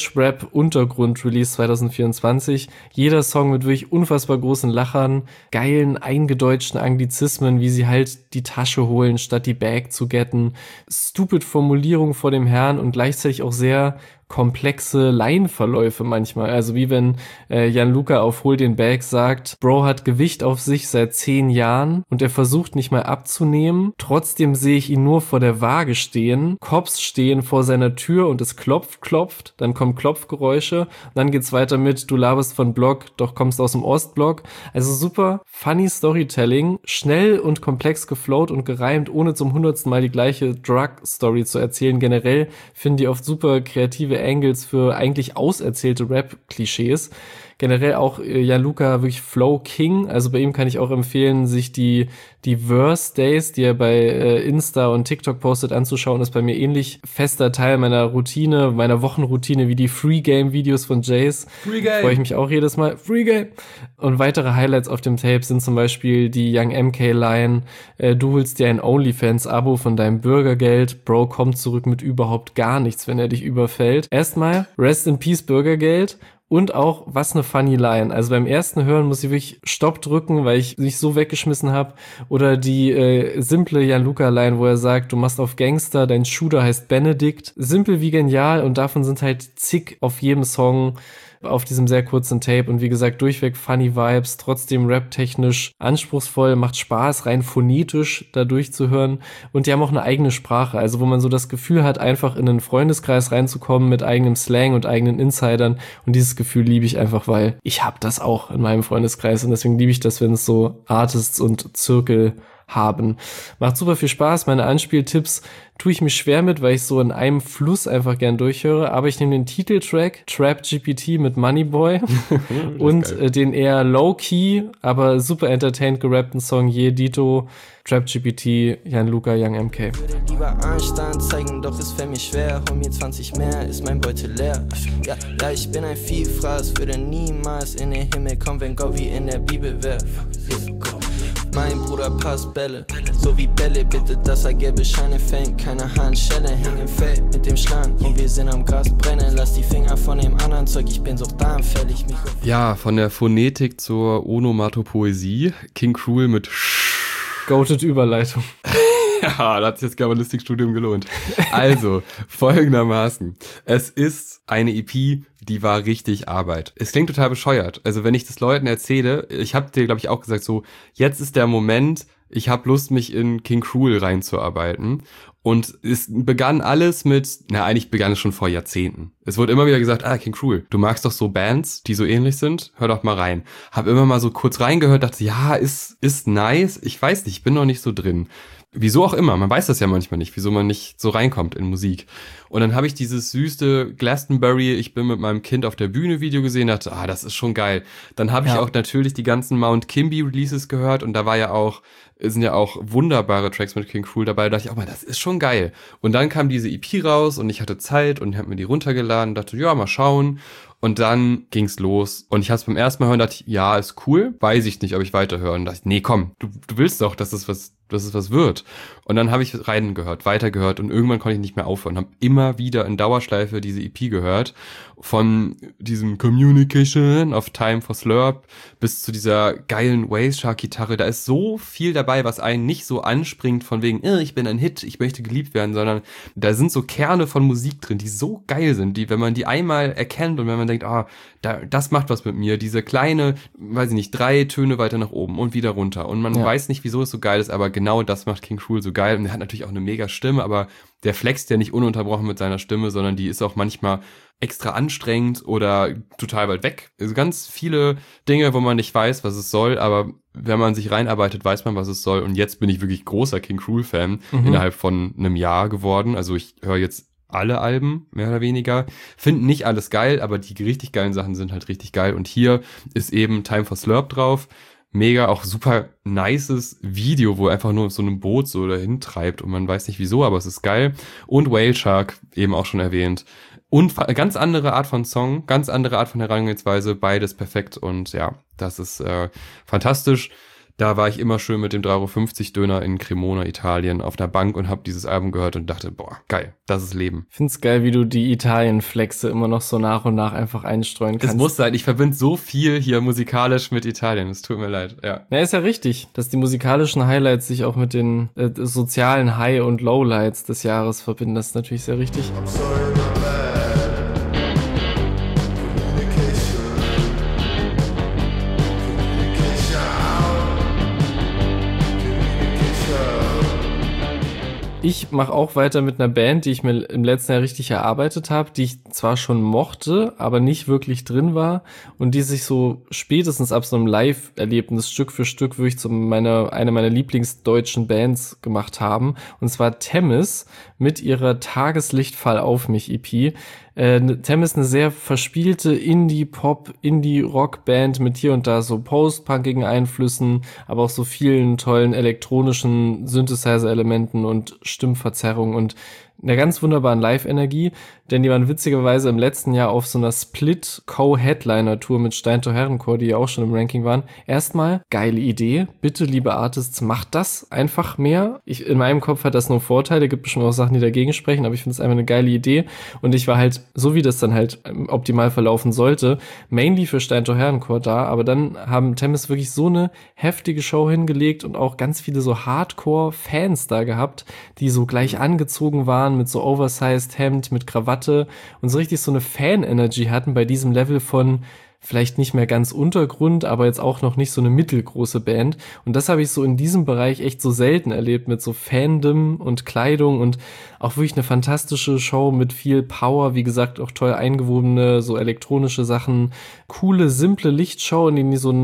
Deutsch-Rap-Untergrund-Release 2024. Jeder Song mit wirklich unfassbar großen Lachern, geilen, eingedeutschten Anglizismen, wie sie halt die Tasche holen, statt die Bag zu getten, stupid Formulierung vor dem Herrn und gleichzeitig auch sehr komplexe Laienverläufe manchmal. Also wie wenn Jan Luca auf Hol den Bag sagt, Bro hat Gewicht auf sich seit 10 Jahren und er versucht nicht mal abzunehmen. Trotzdem sehe ich ihn nur vor der Waage stehen. Cops stehen vor seiner Tür und es klopft. Dann kommen Klopfgeräusche. Und dann geht's weiter mit, du laberst von Block, doch kommst aus dem Ostblock. Also super funny Storytelling. Schnell und komplex geflowt und gereimt, ohne zum 100. Mal die gleiche Drug-Story zu erzählen. Generell finden die oft super kreative Angles für eigentlich auserzählte Rap-Klischees. Generell auch Jan Luca wirklich Flow King, also bei ihm kann ich auch empfehlen, sich die Verse Days, die er bei Insta und TikTok postet, anzuschauen. Ist bei mir ähnlich fester Teil meiner Routine, meiner Wochenroutine wie die Free Game Videos von Jace. Free Game! Freue ich mich auch jedes Mal. Free Game! Und weitere Highlights auf dem Tape sind zum Beispiel die Young MK Line, du holst dir ein OnlyFans-Abo von deinem Bürgergeld, Bro kommt zurück mit überhaupt gar nichts, wenn er dich überfällt. Erstmal, Rest in Peace Bürgergeld. Und auch, was eine funny Line. Also beim ersten Hören muss ich wirklich Stopp drücken, weil ich mich so weggeschmissen habe. Oder die simple Jan Luca Line, wo er sagt, du machst auf Gangster, dein Shooter heißt Benedikt. Simpel wie genial und davon sind halt zig auf jedem Song auf diesem sehr kurzen Tape und wie gesagt, durchweg funny Vibes, trotzdem rap-technisch anspruchsvoll, macht Spaß, rein phonetisch da durchzuhören und die haben auch eine eigene Sprache, also wo man so das Gefühl hat, einfach in einen Freundeskreis reinzukommen mit eigenem Slang und eigenen Insidern und dieses Gefühl liebe ich einfach, weil ich habe das auch in meinem Freundeskreis und deswegen liebe ich das, wenn es so Artists und Zirkel haben. Macht super viel Spaß. Meine Anspieltipps tue ich mich schwer mit, weil ich so in einem Fluss einfach gern durchhöre. Aber ich nehme den Titeltrack Trap GPT mit Moneyboy und den eher low-key, aber super entertained gerappten Song Je Dito, Trap GPT, Gianluca, Young MK. Würde lieber Einstein zeigen, doch es fällt mir schwer. Hol mir 20 mehr, ist mein Beutel leer. Ja, ich bin ein Vielfraß, würde niemals in den Himmel kommen, wenn Gott wie in der Bibel wäre. Mein Bruder passt Bälle, so wie Bälle, bitte, dass er gelbe Scheine fängt. Keine Handschelle, häng im Feld mit dem Schlangen und wir sind am Gras brennen. Lass die Finger von dem anderen Zeug, ich bin so darmfällig. Ja, von der Phonetik zur Onomatopoesie, King Cruel mit Goated Überleitung. Ja, da hat sich das Germanistikstudium gelohnt. Also, folgendermaßen. Es ist eine EP, die war richtig Arbeit. Es klingt total bescheuert. Also, wenn ich das Leuten erzähle, ich habe dir, glaube ich, auch gesagt, so, jetzt ist der Moment, ich habe Lust, mich in King Cruel reinzuarbeiten. Und es begann alles eigentlich begann es schon vor Jahrzehnten. Es wurde immer wieder gesagt, King Cruel, du magst doch so Bands, die so ähnlich sind, hör doch mal rein. Hab immer mal so kurz reingehört, dachte, ja, ist nice, ich weiß nicht, ich bin noch nicht so drin. Wieso auch immer, man weiß das ja manchmal nicht, wieso man nicht so reinkommt in Musik. Und dann habe ich dieses süße Glastonbury, ich bin mit meinem Kind auf der Bühne Video gesehen, dachte, das ist schon geil. Dann habe ich auch natürlich die ganzen Mount Kimby Releases gehört und da sind ja auch wunderbare Tracks mit King Cruel dabei, da dachte ich, das ist schon geil. Und dann kam diese EP raus und ich hatte Zeit und habe mir die runtergeladen und dachte, ja, mal schauen. Und dann ging's los und ich hab's beim ersten Mal hören, dachte ich, ja, ist cool, weiß ich nicht, ob ich weiterhören. Und dachte ich, nee, komm, du willst doch, dass es was wird. Und dann habe ich reingehört, weitergehört und irgendwann konnte ich nicht mehr aufhören. Habe immer wieder in Dauerschleife diese EP gehört, von diesem Communication of Time for Slurp bis zu dieser geilen Waveshark-Gitarre. Da ist so viel dabei, was einen nicht so anspringt von wegen, ich bin ein Hit, ich möchte geliebt werden, sondern da sind so Kerne von Musik drin, die so geil sind, die, wenn man die einmal erkennt und wenn man denkt, das macht was mit mir, diese kleine, weiß ich nicht, 3 Töne weiter nach oben und wieder runter und man weiß nicht, wieso es so geil ist, aber genau das macht King Cruel so geil und er hat natürlich auch eine mega Stimme, aber der flext ja nicht ununterbrochen mit seiner Stimme, sondern die ist auch manchmal extra anstrengend oder total weit weg. Also ganz viele Dinge, wo man nicht weiß, was es soll, aber wenn man sich reinarbeitet, weiß man, was es soll. Und jetzt bin ich wirklich großer King Cruel-Fan innerhalb von einem Jahr geworden. Also ich höre jetzt alle Alben, mehr oder weniger. Finden nicht alles geil, aber die richtig geilen Sachen sind halt richtig geil. Und hier ist eben Time for Slurp drauf. Mega, auch super nices Video, wo er einfach nur auf so einem Boot so dahin treibt und man weiß nicht wieso, aber es ist geil. Und Whale Shark, eben auch schon erwähnt. Und ganz andere Art von Song, ganz andere Art von Herangehensweise, beides perfekt und ja, das ist fantastisch. Da war ich immer schön mit dem 3,50 € Döner in Cremona, Italien, auf der Bank und habe dieses Album gehört und dachte, boah, geil, das ist Leben. Ich find's geil, wie du die Italien-Flexe immer noch so nach und nach einfach einstreuen kannst. Es muss sein, ich verbinde so viel hier musikalisch mit Italien, es tut mir leid, ja. Ja, ist ja richtig, dass die musikalischen Highlights sich auch mit den sozialen High- und Lowlights des Jahres verbinden, das ist natürlich sehr richtig. Ich mache auch weiter mit einer Band, die ich mir im letzten Jahr richtig erarbeitet habe, die ich zwar schon mochte, aber nicht wirklich drin war und die sich so spätestens ab so einem Live-Erlebnis Stück für Stück wirklich zu eine meiner Lieblingsdeutschen Bands gemacht haben. Und zwar Temmis mit ihrer Tageslichtfall auf mich EP. Temmis ist eine sehr verspielte Indie-Pop, Indie-Rock-Band mit hier und da so post-punkigen Einflüssen, aber auch so vielen tollen elektronischen Synthesizer-Elementen und Stimmverzerrungen und einer ganz wunderbaren Live-Energie, denn die waren witzigerweise im letzten Jahr auf so einer Split-Co-Headliner-Tour mit Steintor Herrenchor, die ja auch schon im Ranking waren. Erstmal, geile Idee. Bitte, liebe Artists, macht das einfach mehr. In meinem Kopf hat das nur Vorteile, gibt bestimmt auch Sachen, die dagegen sprechen, aber ich finde es einfach eine geile Idee. Und ich war halt, so wie das dann halt optimal verlaufen sollte, mainly für Steintor Herrenchor da, aber dann haben Temmis wirklich so eine heftige Show hingelegt und auch ganz viele so Hardcore-Fans da gehabt, die so gleich angezogen waren mit so oversized Hemd, mit Krawatte und so richtig so eine Fan-Energy hatten bei diesem Level von vielleicht nicht mehr ganz Untergrund, aber jetzt auch noch nicht so eine mittelgroße Band. Und das habe ich so in diesem Bereich echt so selten erlebt mit so Fandom und Kleidung und auch wirklich eine fantastische Show mit viel Power, wie gesagt, auch toll eingewobene, so elektronische Sachen, coole, simple Lichtshow, in denen die so ein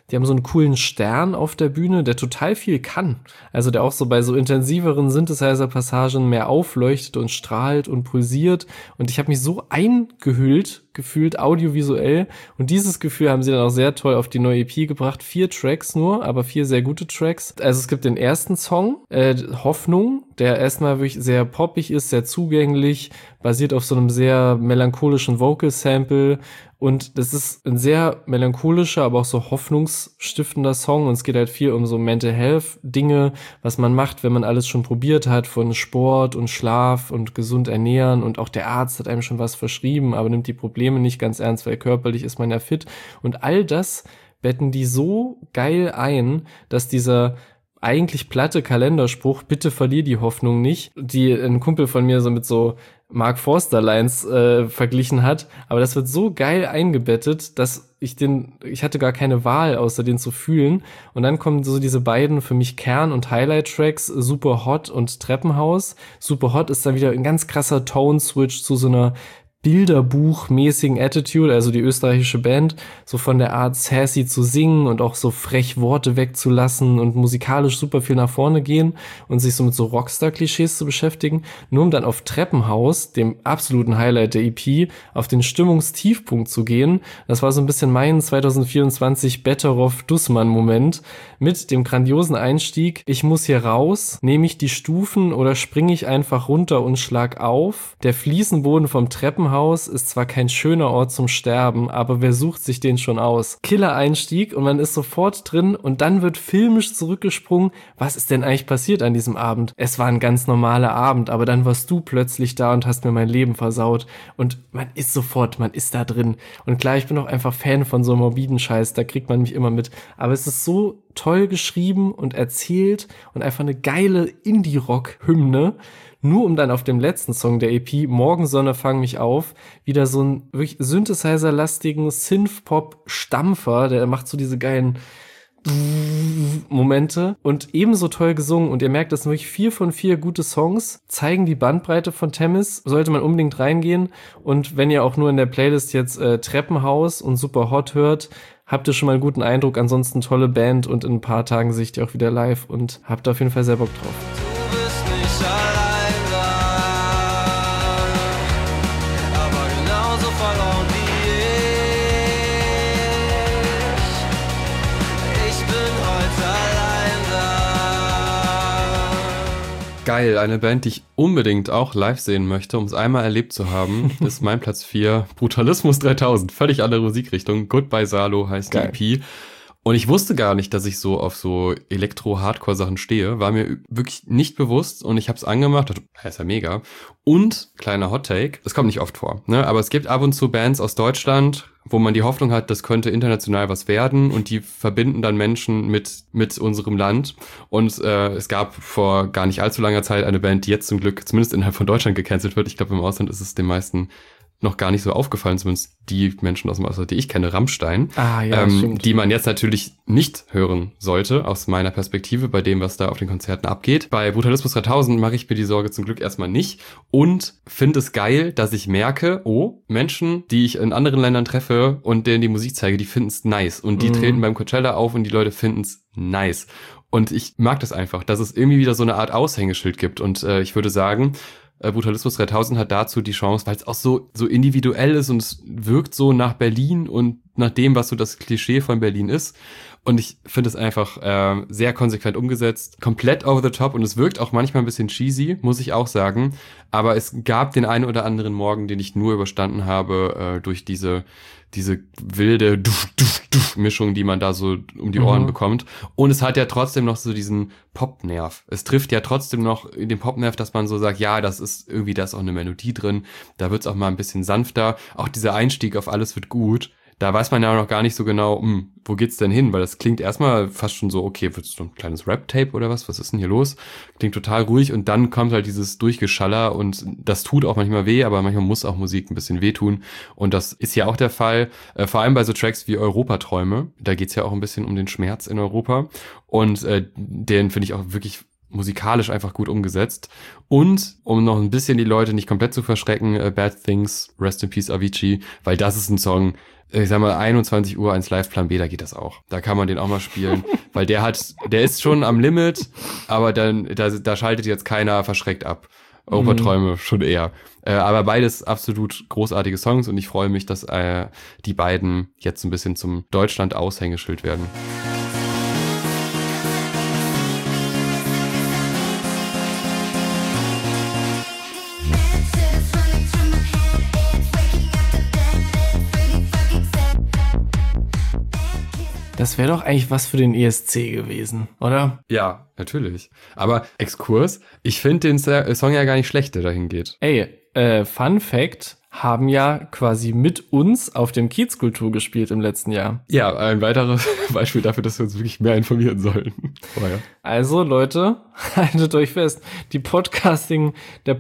Die haben so einen coolen Stern auf der Bühne, der total viel kann. Also der auch so bei so intensiveren Synthesizer-Passagen mehr aufleuchtet und strahlt und pulsiert. Und ich habe mich so eingehüllt gefühlt audiovisuell, und dieses Gefühl haben sie dann auch sehr toll auf die neue EP gebracht. 4 Tracks nur, aber 4 sehr gute Tracks. Also es gibt den ersten Song, Hoffnung, der erstmal wirklich sehr poppig ist, sehr zugänglich, basiert auf so einem sehr melancholischen Vocal-Sample, und das ist ein sehr melancholischer, aber auch so hoffnungsstiftender Song, und es geht halt viel um so Mental Health Dinge, was man macht, wenn man alles schon probiert hat, von Sport und Schlaf und gesund ernähren, und auch der Arzt hat einem schon was verschrieben, aber nimmt die Probleme nicht ganz ernst, weil körperlich ist man ja fit, und all das betten die so geil ein, dass dieser eigentlich platte Kalenderspruch, bitte verlier die Hoffnung nicht, die ein Kumpel von mir so mit so Mark Forster Lines verglichen hat, aber das wird so geil eingebettet, dass ich hatte gar keine Wahl, außer den zu fühlen, und dann kommen so diese beiden für mich Kern- und Highlight-Tracks, Super Hot und Treppenhaus. Super Hot ist dann wieder ein ganz krasser Tone-Switch zu so einer Bilderbuchmäßigen Attitude, also die österreichische Band, so von der Art sassy zu singen und auch so frech Worte wegzulassen und musikalisch super viel nach vorne gehen und sich so mit so Rockstar-Klischees zu beschäftigen, nur um dann auf Treppenhaus, dem absoluten Highlight der EP, auf den Stimmungstiefpunkt zu gehen. Das war so ein bisschen mein 2024 Betteroff-Dussmann-Moment mit dem grandiosen Einstieg: Ich muss hier raus, nehme ich die Stufen oder springe ich einfach runter und schlag auf? Der Fliesenboden vom Treppenhaus ist zwar kein schöner Ort zum Sterben, aber wer sucht sich den schon aus? Killer-Einstieg, und man ist sofort drin, und dann wird filmisch zurückgesprungen. Was ist denn eigentlich passiert an diesem Abend? Es war ein ganz normaler Abend, aber dann warst du plötzlich da und hast mir mein Leben versaut. Und man ist da drin. Und klar, ich bin auch einfach Fan von so morbiden Scheiß, da kriegt man mich immer mit. Aber es ist so toll geschrieben und erzählt und einfach eine geile Indie-Rock-Hymne. Nur um dann auf dem letzten Song der EP, Morgensonne fang mich auf, wieder so einen wirklich Synthesizer-lastigen Synth-Pop-Stampfer, der macht so diese geilen Momente, und ebenso toll gesungen, und ihr merkt, das sind wirklich 4 von 4 gute Songs, zeigen die Bandbreite von Temis, sollte man unbedingt reingehen. Und wenn ihr auch nur in der Playlist jetzt Treppenhaus und Super Hot hört, habt ihr schon mal einen guten Eindruck. Ansonsten tolle Band, und in ein paar Tagen sehe ich die auch wieder live und habt auf jeden Fall sehr Bock drauf. Du bist nicht allein. Geil, eine Band, die ich unbedingt auch live sehen möchte, um es einmal erlebt zu haben, ist mein Platz 4, Brutalismus 3000. Völlig andere Musikrichtung. Goodbye Salo heißt die EP. Und ich wusste gar nicht, dass ich so auf so Elektro-Hardcore-Sachen stehe. War mir wirklich nicht bewusst, und ich habe es angemacht. Dachte, ist ja mega. Und, kleiner Hot-Take, das kommt nicht oft vor, ne? Aber es gibt ab und zu Bands aus Deutschland, wo man die Hoffnung hat, das könnte international was werden, und die verbinden dann Menschen mit unserem Land. Und es gab vor gar nicht allzu langer Zeit eine Band, die jetzt zum Glück zumindest innerhalb von Deutschland gecancelt wird. Ich glaube, im Ausland ist es den meisten noch gar nicht so aufgefallen, zumindest die Menschen aus dem Ausland, die ich kenne, Rammstein, die man jetzt natürlich nicht hören sollte, aus meiner Perspektive, bei dem, was da auf den Konzerten abgeht. Bei Brutalismus 3000 mache ich mir die Sorge zum Glück erstmal nicht, und finde es geil, dass ich merke, Menschen, die ich in anderen Ländern treffe und denen die Musik zeige, die finden es nice, und die treten beim Coachella auf und die Leute finden es nice. Und ich mag das einfach, dass es irgendwie wieder so eine Art Aushängeschild gibt, und ich würde sagen, Brutalismus 3000 hat dazu die Chance, weil es auch so individuell ist, und es wirkt so nach Berlin und nach dem, was so das Klischee von Berlin ist. Und ich finde es einfach sehr konsequent umgesetzt, komplett over the top, und es wirkt auch manchmal ein bisschen cheesy, muss ich auch sagen. Aber es gab den einen oder anderen Morgen, den ich nur überstanden habe durch diese wilde Mischung, die man da so um die Ohren bekommt. Und es hat ja trotzdem noch so diesen Pop-Nerv. Es trifft ja trotzdem noch in den Pop-Nerv, dass man so sagt, ja, da ist auch eine Melodie drin, da wird's auch mal ein bisschen sanfter. Auch dieser Einstieg auf Alles wird gut, da weiß man ja noch gar nicht so genau, wo geht's denn hin? Weil das klingt erstmal fast schon so, okay, wird's so ein kleines Rap-Tape oder was? Was ist denn hier los? Klingt total ruhig, und dann kommt halt dieses Durchgeschaller, und das tut auch manchmal weh, aber manchmal muss auch Musik ein bisschen wehtun, und das ist ja auch der Fall, vor allem bei so Tracks wie Europaträume. Da geht's ja auch ein bisschen um den Schmerz in Europa, und den finde ich auch wirklich musikalisch einfach gut umgesetzt. Und, um noch ein bisschen die Leute nicht komplett zu verschrecken, Bad Things, Rest in Peace Avicii, weil das ist ein Song, ich sag mal 21 Uhr 1 Live Plan B, da geht das auch. Da kann man den auch mal spielen, weil der ist schon am Limit, aber da schaltet jetzt keiner verschreckt ab. Europaträume schon eher. Aber beides absolut großartige Songs und ich freue mich, dass die beiden jetzt ein bisschen zum Deutschland-Aushängeschild werden. Das wäre doch eigentlich was für den ESC gewesen, oder? Ja, natürlich. Aber Exkurs, ich finde den Song ja gar nicht schlecht, der dahin geht. Ey, Fun Fact, haben ja quasi mit uns auf dem Kiezkultur gespielt im letzten Jahr. Ja, ein weiteres Beispiel dafür, dass wir uns wirklich mehr informieren sollten. Vorher. Also Leute, haltet euch fest, der Podcasting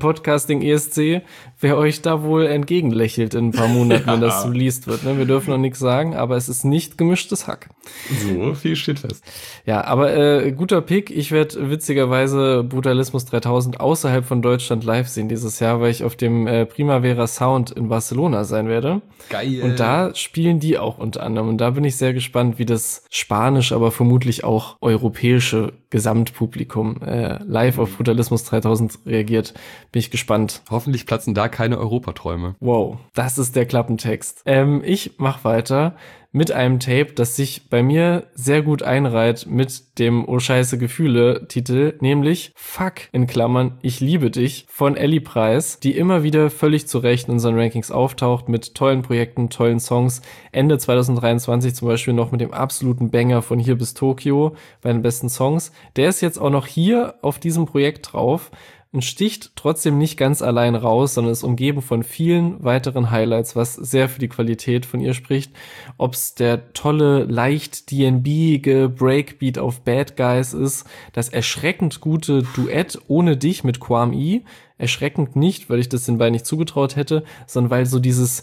ESC, wer euch da wohl entgegenlächelt in ein paar Monaten, wenn das so liest wird. Ne? Wir dürfen noch nichts sagen, aber es ist nicht gemischtes Hack. So, viel steht fest. Ja, aber guter Pick. Ich werde witzigerweise Brutalismus 3000 außerhalb von Deutschland live sehen dieses Jahr, weil ich auf dem Primavera Sound in Barcelona sein werde. Geil. Und da spielen die auch unter anderem. Und da bin ich sehr gespannt, wie das Spanisch, aber vermutlich auch europäische Gesamtpublikum live auf Brutalismus 3000 reagiert. Bin ich gespannt. Hoffentlich platzen da keine Europaträume. Wow, das ist der Klappentext. Ich mach weiter mit einem Tape, das sich bei mir sehr gut einreiht mit dem Oh Scheiße Gefühle Titel, nämlich Fuck in Klammern Ich liebe dich von Ellie Preis, die immer wieder völlig zu Recht in unseren Rankings auftaucht mit tollen Projekten, tollen Songs. Ende 2023 zum Beispiel noch mit dem absoluten Banger von Hier bis Tokio bei den besten Songs. Der ist jetzt auch noch hier auf diesem Projekt drauf und sticht trotzdem nicht ganz allein raus, sondern ist umgeben von vielen weiteren Highlights, was sehr für die Qualität von ihr spricht. Ob's der tolle, leicht D&B-ge Breakbeat auf Bad Guys ist, das erschreckend gute Duett Ohne dich mit Kwame. Erschreckend nicht, weil ich das den beiden nicht zugetraut hätte, sondern weil so dieses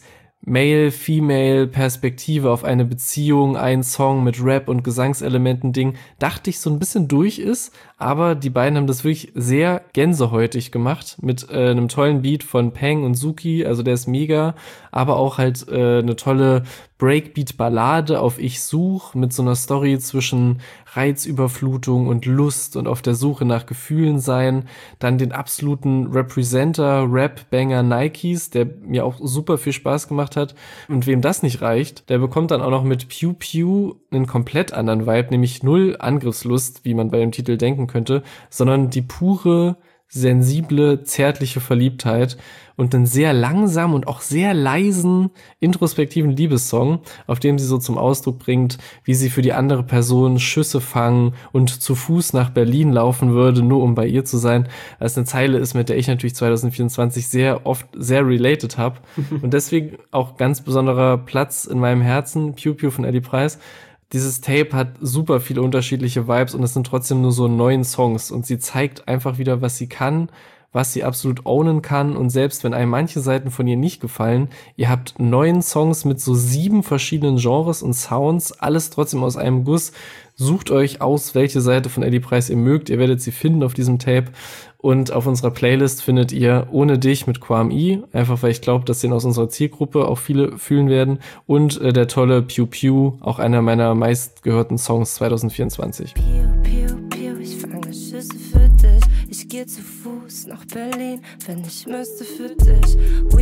Male-Female-Perspektive auf eine Beziehung, ein Song mit Rap und Gesangselementen-Ding, dachte ich so ein bisschen durch ist, aber die beiden haben das wirklich sehr gänsehäutig gemacht mit einem tollen Beat von Peng und Suki, also der ist mega, aber auch halt eine tolle Breakbeat-Ballade auf Ich such mit so einer Story zwischen Reizüberflutung und Lust und auf der Suche nach Gefühlen sein, dann den absoluten Representer-Rap-Banger Nikes, der mir auch super viel Spaß gemacht hat und wem das nicht reicht, der bekommt dann auch noch mit Pew Pew einen komplett anderen Vibe, nämlich null Angriffslust, wie man bei dem Titel denken könnte, sondern die pure, sensible, zärtliche Verliebtheit und einen sehr langsamen und auch sehr leisen, introspektiven Liebessong, auf dem sie so zum Ausdruck bringt, wie sie für die andere Person Schüsse fangen und zu Fuß nach Berlin laufen würde, nur um bei ihr zu sein. Was eine Zeile ist, mit der ich natürlich 2024 sehr oft sehr related habe und deswegen auch ganz besonderer Platz in meinem Herzen, Pew Pew von Ellie Preis. Dieses Tape hat super viele unterschiedliche Vibes und es sind trotzdem nur so 9 Songs und sie zeigt einfach wieder, was sie kann, was sie absolut ownen kann und selbst wenn einem manche Seiten von ihr nicht gefallen, ihr habt 9 Songs mit so 7 verschiedenen Genres und Sounds, alles trotzdem aus einem Guss. Sucht euch aus, welche Seite von Ellie Preis ihr mögt, ihr werdet sie finden auf diesem Tape und auf unserer Playlist findet ihr Ohne dich mit Kwame, einfach weil ich glaube, dass den aus unserer Zielgruppe auch viele fühlen werden und der tolle Pew Pew, auch einer meiner meistgehörten Songs 2024. Pew, pew, pew, ich fange Schüsse für dich. Ich geh zu Fuß nach Berlin, wenn ich müsste für dich.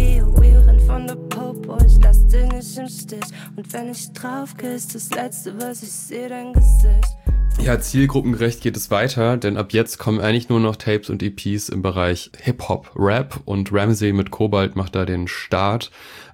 Renn von der Popo, ich lass dich nicht im Stich. Und wenn ich drauf gehe, ist das Letzte, was ich sehe, dein Gesicht. Ja, zielgruppengerecht geht es weiter, denn ab jetzt kommen eigentlich nur noch Tapes und EPs im Bereich Hip-Hop, Rap und Ramsey mit Kobalt macht da den Start.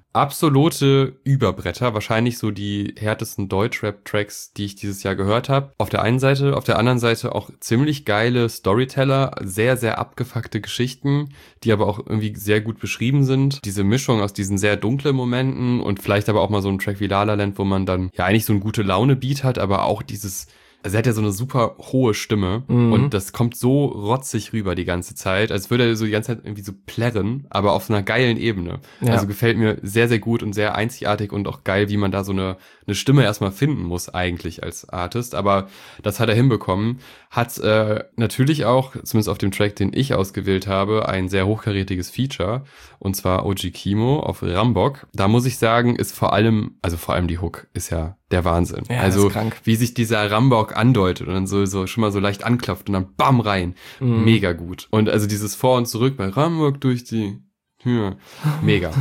Absolute Überbretter, wahrscheinlich so die härtesten Deutsch-Rap-Tracks, die ich dieses Jahr gehört habe. Auf der einen Seite, auf der anderen Seite auch ziemlich geile Storyteller, sehr, sehr abgefuckte Geschichten, die aber auch irgendwie sehr gut beschrieben sind. Diese Mischung aus diesen sehr dunklen Momenten und vielleicht aber auch mal so ein Track wie La La Land, wo man dann ja eigentlich so ein gute Laune-Beat hat, aber auch dieses Also er hat ja so eine super hohe Stimme und das kommt so rotzig rüber die ganze Zeit, als würde er so die ganze Zeit irgendwie so plärren, aber auf einer geilen Ebene. Ja. Also gefällt mir sehr, sehr gut und sehr einzigartig und auch geil, wie man da so eine Stimme erstmal finden muss eigentlich als Artist, aber das hat er hinbekommen. Hat natürlich auch, zumindest auf dem Track, den ich ausgewählt habe, ein sehr hochkarätiges Feature, und zwar OG Kimo auf Rambock. Da muss ich sagen, ist vor allem die Hook ist ja der Wahnsinn. Ja, also wie sich dieser Rambock andeutet und dann so schon mal so leicht anklopft und dann bam rein. Mega gut. Und also dieses Vor und Zurück bei Rambock durch die Tür. Mega.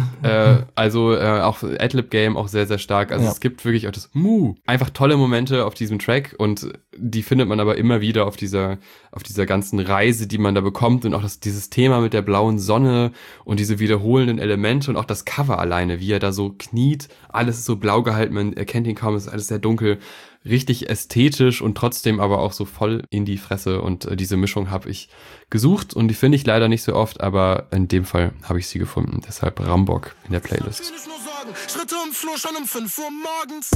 Auch Adlib-Game auch sehr, sehr stark. Also es gibt wirklich auch das einfach tolle Momente auf diesem Track und die findet man aber immer wieder auf dieser ganzen Reise, die man da bekommt und auch dieses Thema mit der blauen Sonne und diese wiederholenden Elemente und auch das Cover alleine, wie er da so kniet. Alles ist so blau gehalten, man erkennt ihn kaum, es ist alles sehr dunkel. Richtig ästhetisch und trotzdem aber auch so voll in die Fresse und diese Mischung habe ich gesucht und die finde ich leider nicht so oft, aber in dem Fall habe ich sie gefunden. Deshalb Rambock in der Playlist. Schritte im Flur schon um 5 Uhr morgens.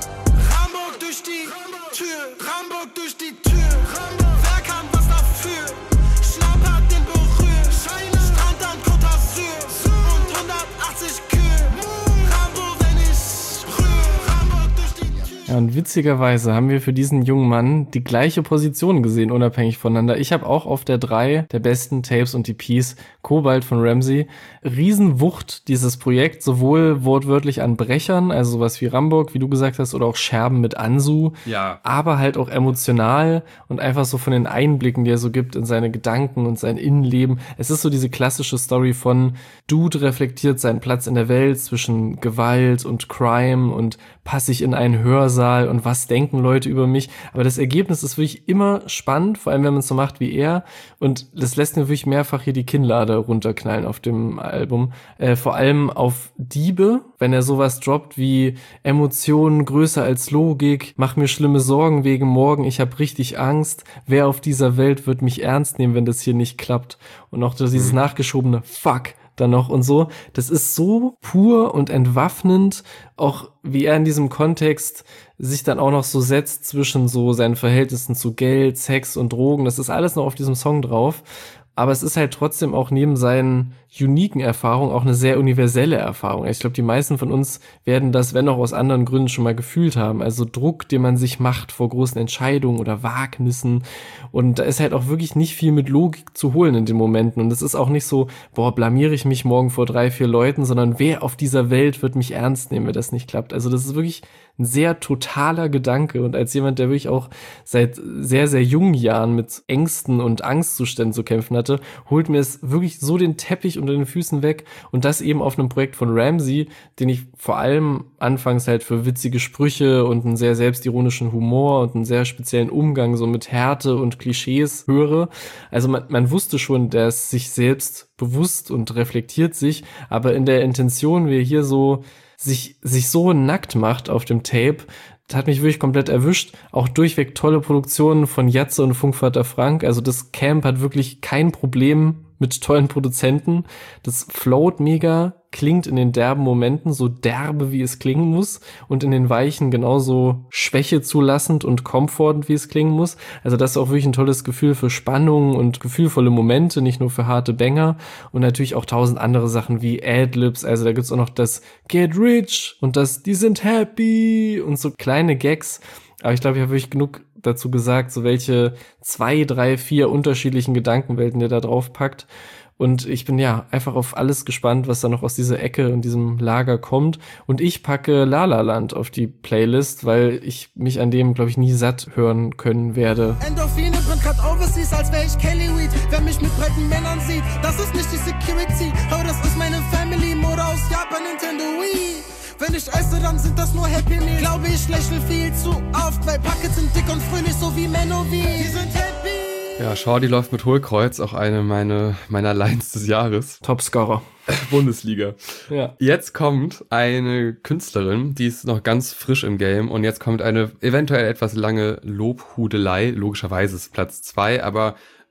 Rambock durch die Tür, Rambock durch die Tür. Wer kann was dafür? Schnapp hat den berührt. Strand an Côte d'Azur und 180 Kühe. Rambo, wenn ich rühre. Rambock durch die Tür. Ja, und witzigerweise haben wir für diesen jungen Mann die gleiche Position gesehen, unabhängig voneinander. Ich habe auch auf der 3 der besten Tapes und EPs Kobalt von Ramsey. Riesenwucht, dieses Projekt, sowohl wortwörtlich an Brechern, also sowas wie Rambock, wie du gesagt hast, oder auch Scherben mit Ansu, aber halt auch emotional und einfach so von den Einblicken, die er so gibt in seine Gedanken und sein Innenleben. Es ist so diese klassische Story von Dude reflektiert seinen Platz in der Welt zwischen Gewalt und Crime und passe ich in einen Hörsaal und was denken Leute über mich. Aber das Ergebnis ist wirklich immer spannend, vor allem wenn man es so macht wie er. Und das lässt mir wirklich mehrfach hier die Kinnlade runterknallen auf dem Album. Vor allem auf Diebe, wenn er sowas droppt wie Emotionen größer als Logik, mach mir schlimme Sorgen wegen morgen, ich hab richtig Angst, wer auf dieser Welt wird mich ernst nehmen, wenn das hier nicht klappt. Und auch dieses nachgeschobene Fuck dann noch und so. Das ist so pur und entwaffnend, auch wie er in diesem Kontext sich dann auch noch so setzt zwischen so seinen Verhältnissen zu Geld, Sex und Drogen. Das ist alles noch auf diesem Song drauf. Aber es ist halt trotzdem auch neben seinen uniken Erfahrungen auch eine sehr universelle Erfahrung. Ich glaube, die meisten von uns werden das, wenn auch aus anderen Gründen, schon mal gefühlt haben. Also Druck, den man sich macht vor großen Entscheidungen oder Wagnissen. Und da ist halt auch wirklich nicht viel mit Logik zu holen in den Momenten. Und es ist auch nicht so, blamiere ich mich morgen vor 3, 4 Leuten, sondern wer auf dieser Welt wird mich ernst nehmen, wenn das nicht klappt. Also das ist wirklich ein sehr totaler Gedanke. Und als jemand, der wirklich auch seit sehr, sehr jungen Jahren mit Ängsten und Angstzuständen zu kämpfen hatte, holt mir es wirklich so den Teppich unter den Füßen weg und das eben auf einem Projekt von Ramsey, den ich vor allem anfangs halt für witzige Sprüche und einen sehr selbstironischen Humor und einen sehr speziellen Umgang so mit Härte und Klischees höre. Also man wusste schon, der ist sich selbst bewusst und reflektiert sich, aber in der Intention, wie er hier so sich so nackt macht auf dem Tape, das hat mich wirklich komplett erwischt. Auch durchweg tolle Produktionen von Jatze und Funkvater Frank. Also das Camp hat wirklich kein Problem mit tollen Produzenten. Das float mega, klingt in den derben Momenten so derbe, wie es klingen muss und in den weichen genauso Schwäche zulassend und komfortend, wie es klingen muss. Also das ist auch wirklich ein tolles Gefühl für Spannung und gefühlvolle Momente, nicht nur für harte Banger und natürlich auch 1000 andere Sachen wie Adlibs. Also da gibt's auch noch das Get Rich und das Die sind happy und so kleine Gags. Aber ich glaube, ich habe wirklich genug dazu gesagt, so welche 2, 3, 4 unterschiedlichen Gedankenwelten der da drauf packt. Und ich bin ja einfach auf alles gespannt, was da noch aus dieser Ecke und diesem Lager kommt. Und ich packe La La Land auf die Playlist, weil ich mich an dem, glaube ich, nie satt hören können werde. Endorphine brennt grad overseas, als wär ich Kelly Weed. Wer mich mit breiten Männern sieht, das ist nicht die Security. Oh, das ist meine Family, Mode aus Japan, Nintendo Wii. Wenn ich esse, dann sind das nur Happy Meal. Glaube ich lächle viel zu oft, weil Packets sind dick und fröhlich, so wie Mennovi. Die sind happy. Ja, Shorty läuft mit Hohlkreuz, auch eine meiner Lines des Jahres. Topscorer. Bundesliga. Ja. Jetzt kommt eine Künstlerin, die ist noch ganz frisch im Game und jetzt kommt eine eventuell etwas lange Lobhudelei. Logischerweise ist Platz 2, aber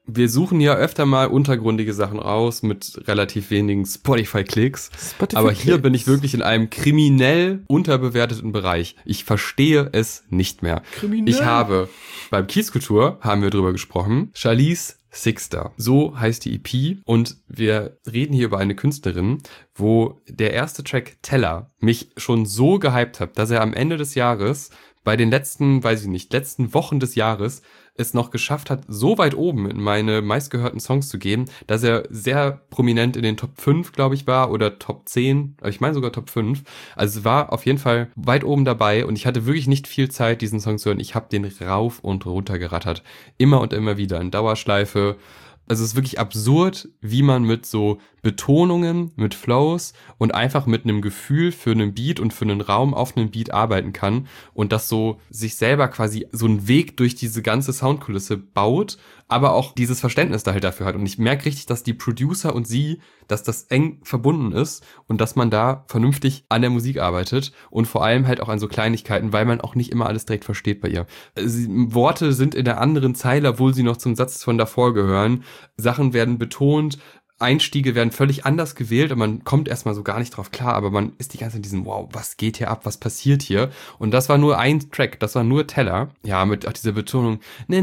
wir suchen ja öfter mal untergründige Sachen raus mit relativ wenigen Spotify-Klicks. Aber hier bin ich wirklich in einem kriminell unterbewerteten Bereich. Ich verstehe es nicht mehr. Kriminell. Ich habe beim Kiezkultur haben wir drüber gesprochen. Charlize Sixter. So heißt die EP und wir reden hier über eine Künstlerin, wo der erste Track Teller mich schon so gehypt hat, dass er am Ende des Jahres bei den letzten Wochen des Jahres es noch geschafft hat, so weit oben in meine meistgehörten Songs zu gehen, dass er sehr prominent in den Top 5, glaube ich, war oder Top 10, ich meine sogar Top 5. Also es war auf jeden Fall weit oben dabei und ich hatte wirklich nicht viel Zeit, diesen Song zu hören. Ich habe den rauf und runter gerattert. Immer und immer wieder in Dauerschleife. Also es ist wirklich absurd, wie man mit so Betonungen, mit Flows und einfach mit einem Gefühl für einen Beat und für einen Raum auf einem Beat arbeiten kann und das so sich selber quasi so einen Weg durch diese ganze Soundkulisse baut, aber auch dieses Verständnis da halt dafür hat. Und ich merke richtig, dass die Producer und sie, dass das eng verbunden ist und dass man da vernünftig an der Musik arbeitet und vor allem halt auch an so Kleinigkeiten, weil man auch nicht immer alles direkt versteht bei ihr. Worte sind in der anderen Zeile, obwohl sie noch zum Satz von davor gehören. Sachen werden betont, Einstiege werden völlig anders gewählt und man kommt erstmal so gar nicht drauf klar, aber man ist die ganze Zeit in diesem, wow, was geht hier ab, was passiert hier? Und das war nur ein Track, das war nur Teller. Ja, mit auch dieser Betonung,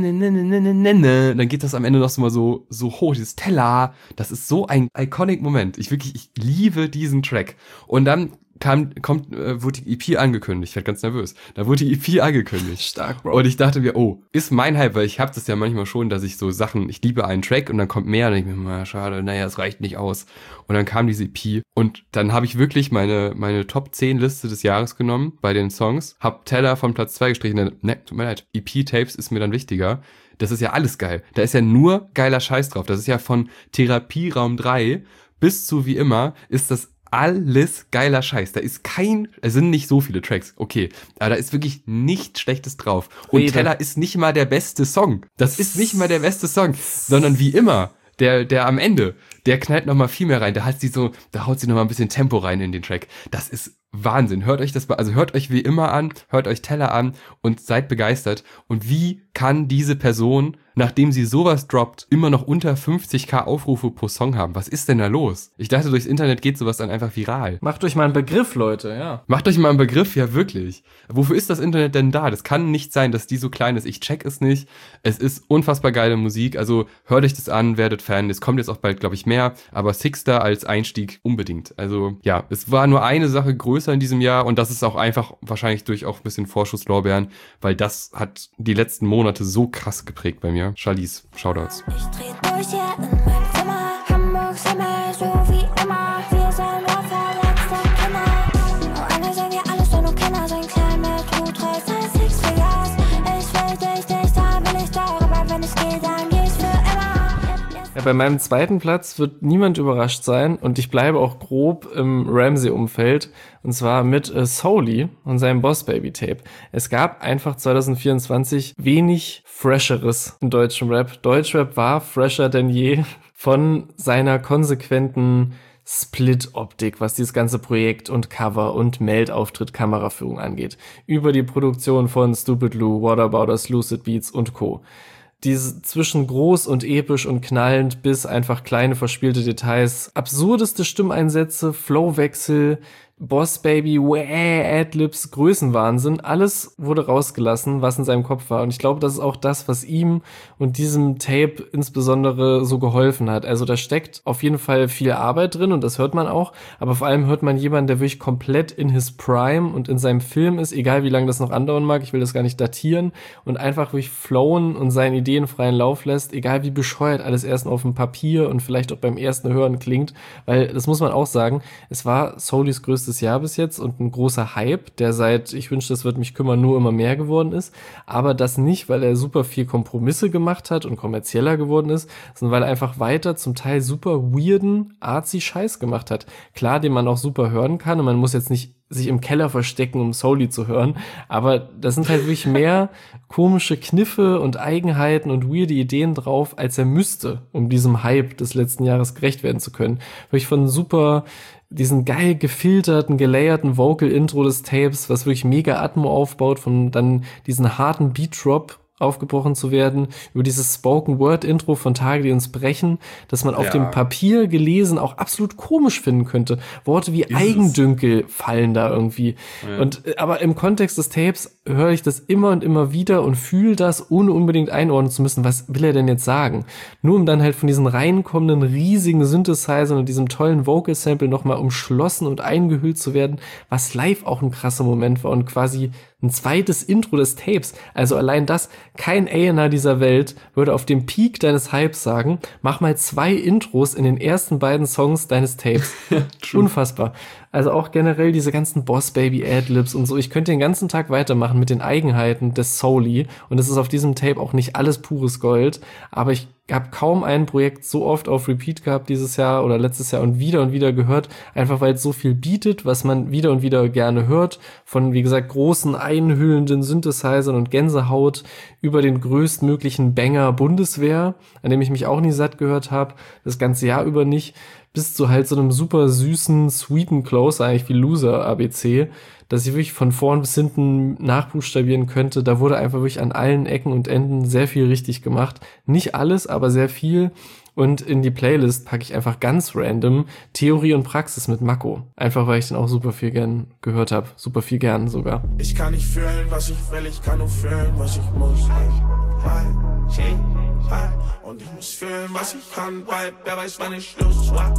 ne, dann geht das am Ende noch so hoch, dieses Teller. Das ist so ein iconic Moment. Ich liebe diesen Track. Und dann wurde die EP angekündigt. Ich werde ganz nervös. Da wurde die EP angekündigt. Stark, Bro. Und ich dachte mir, oh, ist mein Hype, weil ich habe das ja manchmal schon, dass ich so Sachen, ich liebe einen Track und dann kommt mehr und ich mir, na, schade, naja, es reicht nicht aus. Und dann kam diese EP und dann habe ich wirklich meine Top 10 Liste des Jahres genommen bei den Songs, hab Teller von Platz 2 gestrichen, ne, tut mir leid, EP-Tapes ist mir dann wichtiger. Das ist ja alles geil. Da ist ja nur geiler Scheiß drauf. Das ist ja von Therapieraum 3 bis zu wie immer ist das alles geiler Scheiß. Da ist es sind nicht so viele Tracks, okay, aber da ist wirklich nichts Schlechtes drauf. Und Teller ist nicht mal der beste Song. Das ist nicht mal der beste Song, sondern wie immer, der am Ende, der knallt noch mal viel mehr rein. Da haut sie noch mal ein bisschen Tempo rein in den Track. Das ist Wahnsinn. Hört euch wie immer an, hört euch Teller an und seid begeistert. Und wie kann diese Person, nachdem sie sowas droppt, immer noch unter 50.000 Aufrufe pro Song haben? Was ist denn da los? Ich dachte, durchs Internet geht sowas dann einfach viral. Macht euch mal einen Begriff, Leute, ja. Macht euch mal einen Begriff, ja wirklich. Wofür ist das Internet denn da? Das kann nicht sein, dass die so klein ist. Ich check es nicht. Es ist unfassbar geile Musik. Also hört euch das an, werdet Fan. Es kommt jetzt auch bald, glaube ich, mehr. Aber Sixter als Einstieg unbedingt. Also ja, es war nur eine Sache größer in diesem Jahr und das ist auch einfach wahrscheinlich durch auch ein bisschen Vorschusslorbeeren, weil das hat die letzten Monate so krass geprägt bei mir. Charlize, Shoutouts. Ich dreh durch hier in meinem Zimmer, Hamburgs Himmel, so wie immer. Wir sind nur verletzte Kinder. Oh, alle sehen wir alles, nur Kinder sind klein mit Hut, 3, 5, 6, 4 Jahres. Ich will dich, da bin ich da, aber wenn ich gehe, dann geht's für immer. Ja, bei meinem zweiten Platz wird niemand überrascht sein und ich bleibe auch grob im Ramsey-Umfeld und zwar mit Souley und seinem Boss Baby Tape. Es gab einfach 2024 wenig Fresheres im deutschen Rap. Deutschrap war fresher denn je von seiner konsequenten Split-Optik, was dieses ganze Projekt und Cover und Meldauftritt, Kameraführung angeht. Über die Produktion von Stupid Lou, Whataboutas, Lucid Beats und Co. Diese zwischen groß und episch und knallend bis einfach kleine verspielte Details, absurdeste Stimmeinsätze, Flowwechsel, Boss Baby, Adlibs, Größenwahnsinn, alles wurde rausgelassen, was in seinem Kopf war. Und ich glaube, das ist auch das, was ihm und diesem Tape insbesondere so geholfen hat. Also da steckt auf jeden Fall viel Arbeit drin und das hört man auch. Aber vor allem hört man jemanden, der wirklich komplett in his Prime und in seinem Film ist, egal wie lange das noch andauern mag, ich will das gar nicht datieren, und einfach wirklich flowen und seinen Ideen freien Lauf lässt, egal wie bescheuert alles erst auf dem Papier und vielleicht auch beim ersten Hören klingt. Weil, das muss man auch sagen, es war Souleys größtes Jahr bis jetzt und ein großer Hype, der seit Ich wünschte, es wird mich kümmern nur immer mehr geworden ist, aber das nicht, weil er super viel Kompromisse gemacht hat und kommerzieller geworden ist, sondern weil er einfach weiter zum Teil super weirden, artsy Scheiß gemacht hat. Klar, den man auch super hören kann und man muss jetzt nicht sich im Keller verstecken, um Souley zu hören, aber das sind halt wirklich mehr komische Kniffe und Eigenheiten und weirde Ideen drauf, als er müsste, um diesem Hype des letzten Jahres gerecht werden zu können. Wirklich von super diesen geil gefilterten, gelayerten Vocal-Intro des Tapes, was wirklich mega Atmo aufbaut, von dann diesen harten Beat-Drop aufgebrochen zu werden, über dieses Spoken-Word-Intro von Tage, die uns brechen, dass man auf dem Papier gelesen auch absolut komisch finden könnte. Worte wie Eigendünkel fallen da irgendwie. Ja. Aber im Kontext des Tapes höre ich das immer und immer wieder und fühle das, ohne unbedingt einordnen zu müssen, was will er denn jetzt sagen? Nur um dann halt von diesen reinkommenden riesigen Synthesizern und diesem tollen Vocal-Sample nochmal umschlossen und eingehüllt zu werden, was live auch ein krasser Moment war und quasi ein zweites Intro des Tapes. Also allein das, kein A&R dieser Welt würde auf dem Peak deines Hypes sagen, mach mal 2 Intros in den ersten beiden Songs deines Tapes. Unfassbar. Also auch generell diese ganzen Boss-Baby-Adlibs und so. Ich könnte den ganzen Tag weitermachen mit den Eigenheiten des Soul-Y. Und es ist auf diesem Tape auch nicht alles pures Gold. Aber ich habe kaum ein Projekt so oft auf Repeat gehabt dieses Jahr oder letztes Jahr und wieder gehört. Einfach weil es so viel bietet, was man wieder und wieder gerne hört. Von, wie gesagt, großen, einhüllenden Synthesizern und Gänsehaut über den größtmöglichen Banger Bundeswehr, an dem ich mich auch nie satt gehört habe. Das ganze Jahr über nicht. Bis zu halt so einem super süßen, sweeten Close, eigentlich wie Loser ABC, dass ich wirklich von vorn bis hinten nachbuchstabieren könnte. Da wurde einfach wirklich an allen Ecken und Enden sehr viel richtig gemacht. Nicht alles, aber sehr viel. Und in die Playlist packe ich einfach ganz random Theorie und Praxis mit Mako. Einfach, weil ich den auch super viel gern gehört habe. Super viel gern sogar. Ich kann nicht fühlen, was ich will, ich kann nur fühlen, was ich muss. Und ich muss fühlen, was ich kann, weil wer weiß, wann ich Schluss war.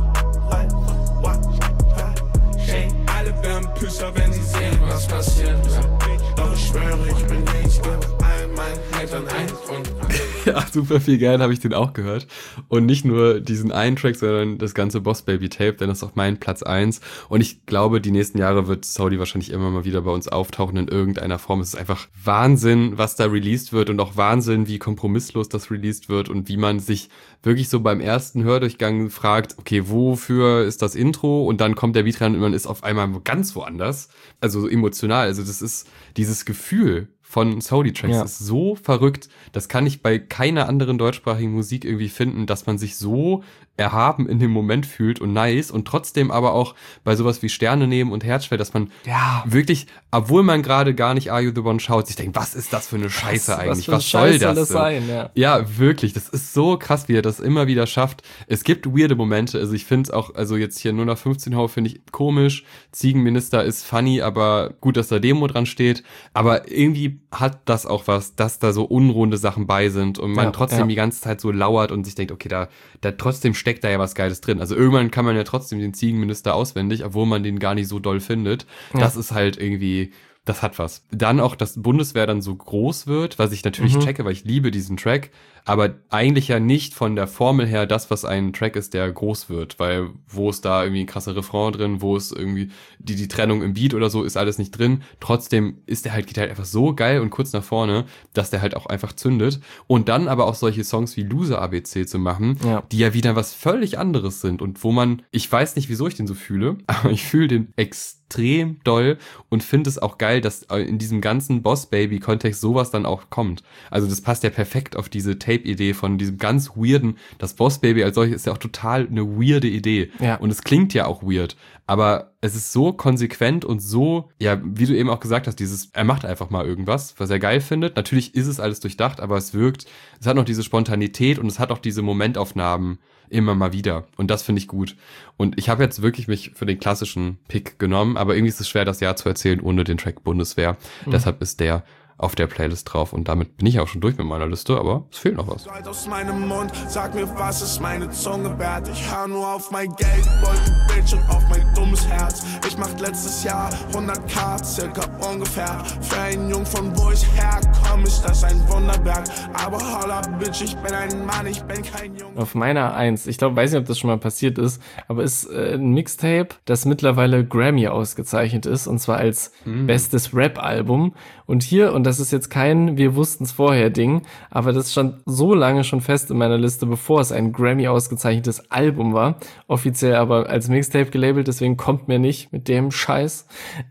Alle werden Püsser, wenn sie sehen, was passiert. Doch ich schwöre, ich bin nichts, gebe all meinen Hatern einen Grund. Ja, super viel gern habe ich den auch gehört. Und nicht nur diesen einen Track, sondern das ganze Boss Baby Tape, denn das ist auch mein Platz 1. Und ich glaube, die nächsten Jahre wird Saudi wahrscheinlich immer mal wieder bei uns auftauchen in irgendeiner Form. Es ist einfach Wahnsinn, was da released wird und auch Wahnsinn, wie kompromisslos das released wird und wie man sich wirklich so beim ersten Hördurchgang fragt, okay, wofür ist das Intro? Und dann kommt der Beat rein und man ist auf einmal ganz woanders. Also so emotional. Also das ist dieses Gefühl von Saudi-Tracks ist so verrückt, das kann ich bei keiner anderen deutschsprachigen Musik irgendwie finden, dass man sich so erhaben in dem Moment fühlt und nice und trotzdem aber auch bei sowas wie Sterne nehmen und Herzschwell, dass man wirklich, obwohl man gerade gar nicht Are You The One schaut, sich denkt, was ist das für eine Scheiße eigentlich? Was soll das sein? Ja, wirklich, das ist so krass, wie er das immer wieder schafft. Es gibt weirde Momente, also ich finde es auch, also jetzt hier nur nach 15 Hau finde ich komisch, Ziegenminister ist funny, aber gut, dass da Demo dran steht, aber irgendwie hat das auch was, dass da so unrunde Sachen bei sind und man trotzdem die ganze Zeit so lauert und sich denkt, okay, da trotzdem steckt da ja was Geiles drin. Also irgendwann kann man ja trotzdem den Ziegenminister auswendig, obwohl man den gar nicht so doll findet. Ja. Das ist halt irgendwie, das hat was. Dann auch, dass Bundeswehr dann so groß wird, was ich natürlich checke, weil ich liebe diesen Track, aber eigentlich ja nicht von der Formel her das, was ein Track ist, der groß wird, weil wo ist da irgendwie ein krasser Refrain drin, wo ist irgendwie die Trennung im Beat oder so, ist alles nicht drin. Trotzdem geht halt einfach so geil und kurz nach vorne, dass der halt auch einfach zündet. Und dann aber auch solche Songs wie Loser ABC zu machen, die ja wieder was völlig anderes sind und wo man, ich weiß nicht, wieso ich den so fühle, aber ich fühle den extrem doll und finde es auch geil, dass in diesem ganzen Boss-Baby-Kontext sowas dann auch kommt. Also das passt ja perfekt auf diese Tape-Idee von diesem ganz weirden, das Boss-Baby als solches ist ja auch total eine weirde Idee. Ja. Und es klingt ja auch weird, aber es ist so konsequent und so, ja, wie du eben auch gesagt hast, er macht einfach mal irgendwas, was er geil findet. Natürlich ist es alles durchdacht, aber es hat noch diese Spontanität und es hat auch diese Momentaufnahmen immer mal wieder. Und das finde ich gut. Und ich habe jetzt wirklich mich für den klassischen Pick genommen, aber irgendwie ist es schwer, das Jahr zu erzählen ohne den Track Bundeswehr. Deshalb ist der auf der Playlist drauf und damit bin ich auch schon durch mit meiner Liste, aber es fehlt noch was. Aus meinem Mund, sag mir, was ist meine Zunge wert? Ich hör nur auf mein Geldbeutel, Bitch und auf mein dummes Herz. Ich mach letztes Jahr 100k, circa ungefähr. Für einen Jung von wo ich herkomme, ist das ein Wunderberg. Aber holla, Bitch, ich bin ein Mann, ich bin kein Junge. Auf meiner 1, ich glaube, weiß nicht, ob das schon mal passiert ist, aber ist ein Mixtape, das mittlerweile Grammy ausgezeichnet ist, und zwar als bestes Rap-Album. Und hier, und das ist jetzt kein wir wussten's vorher Ding, aber das stand so lange schon fest in meiner Liste, bevor es ein Grammy ausgezeichnetes Album war, offiziell aber als Mixtape gelabelt, deswegen kommt mir nicht mit dem Scheiß.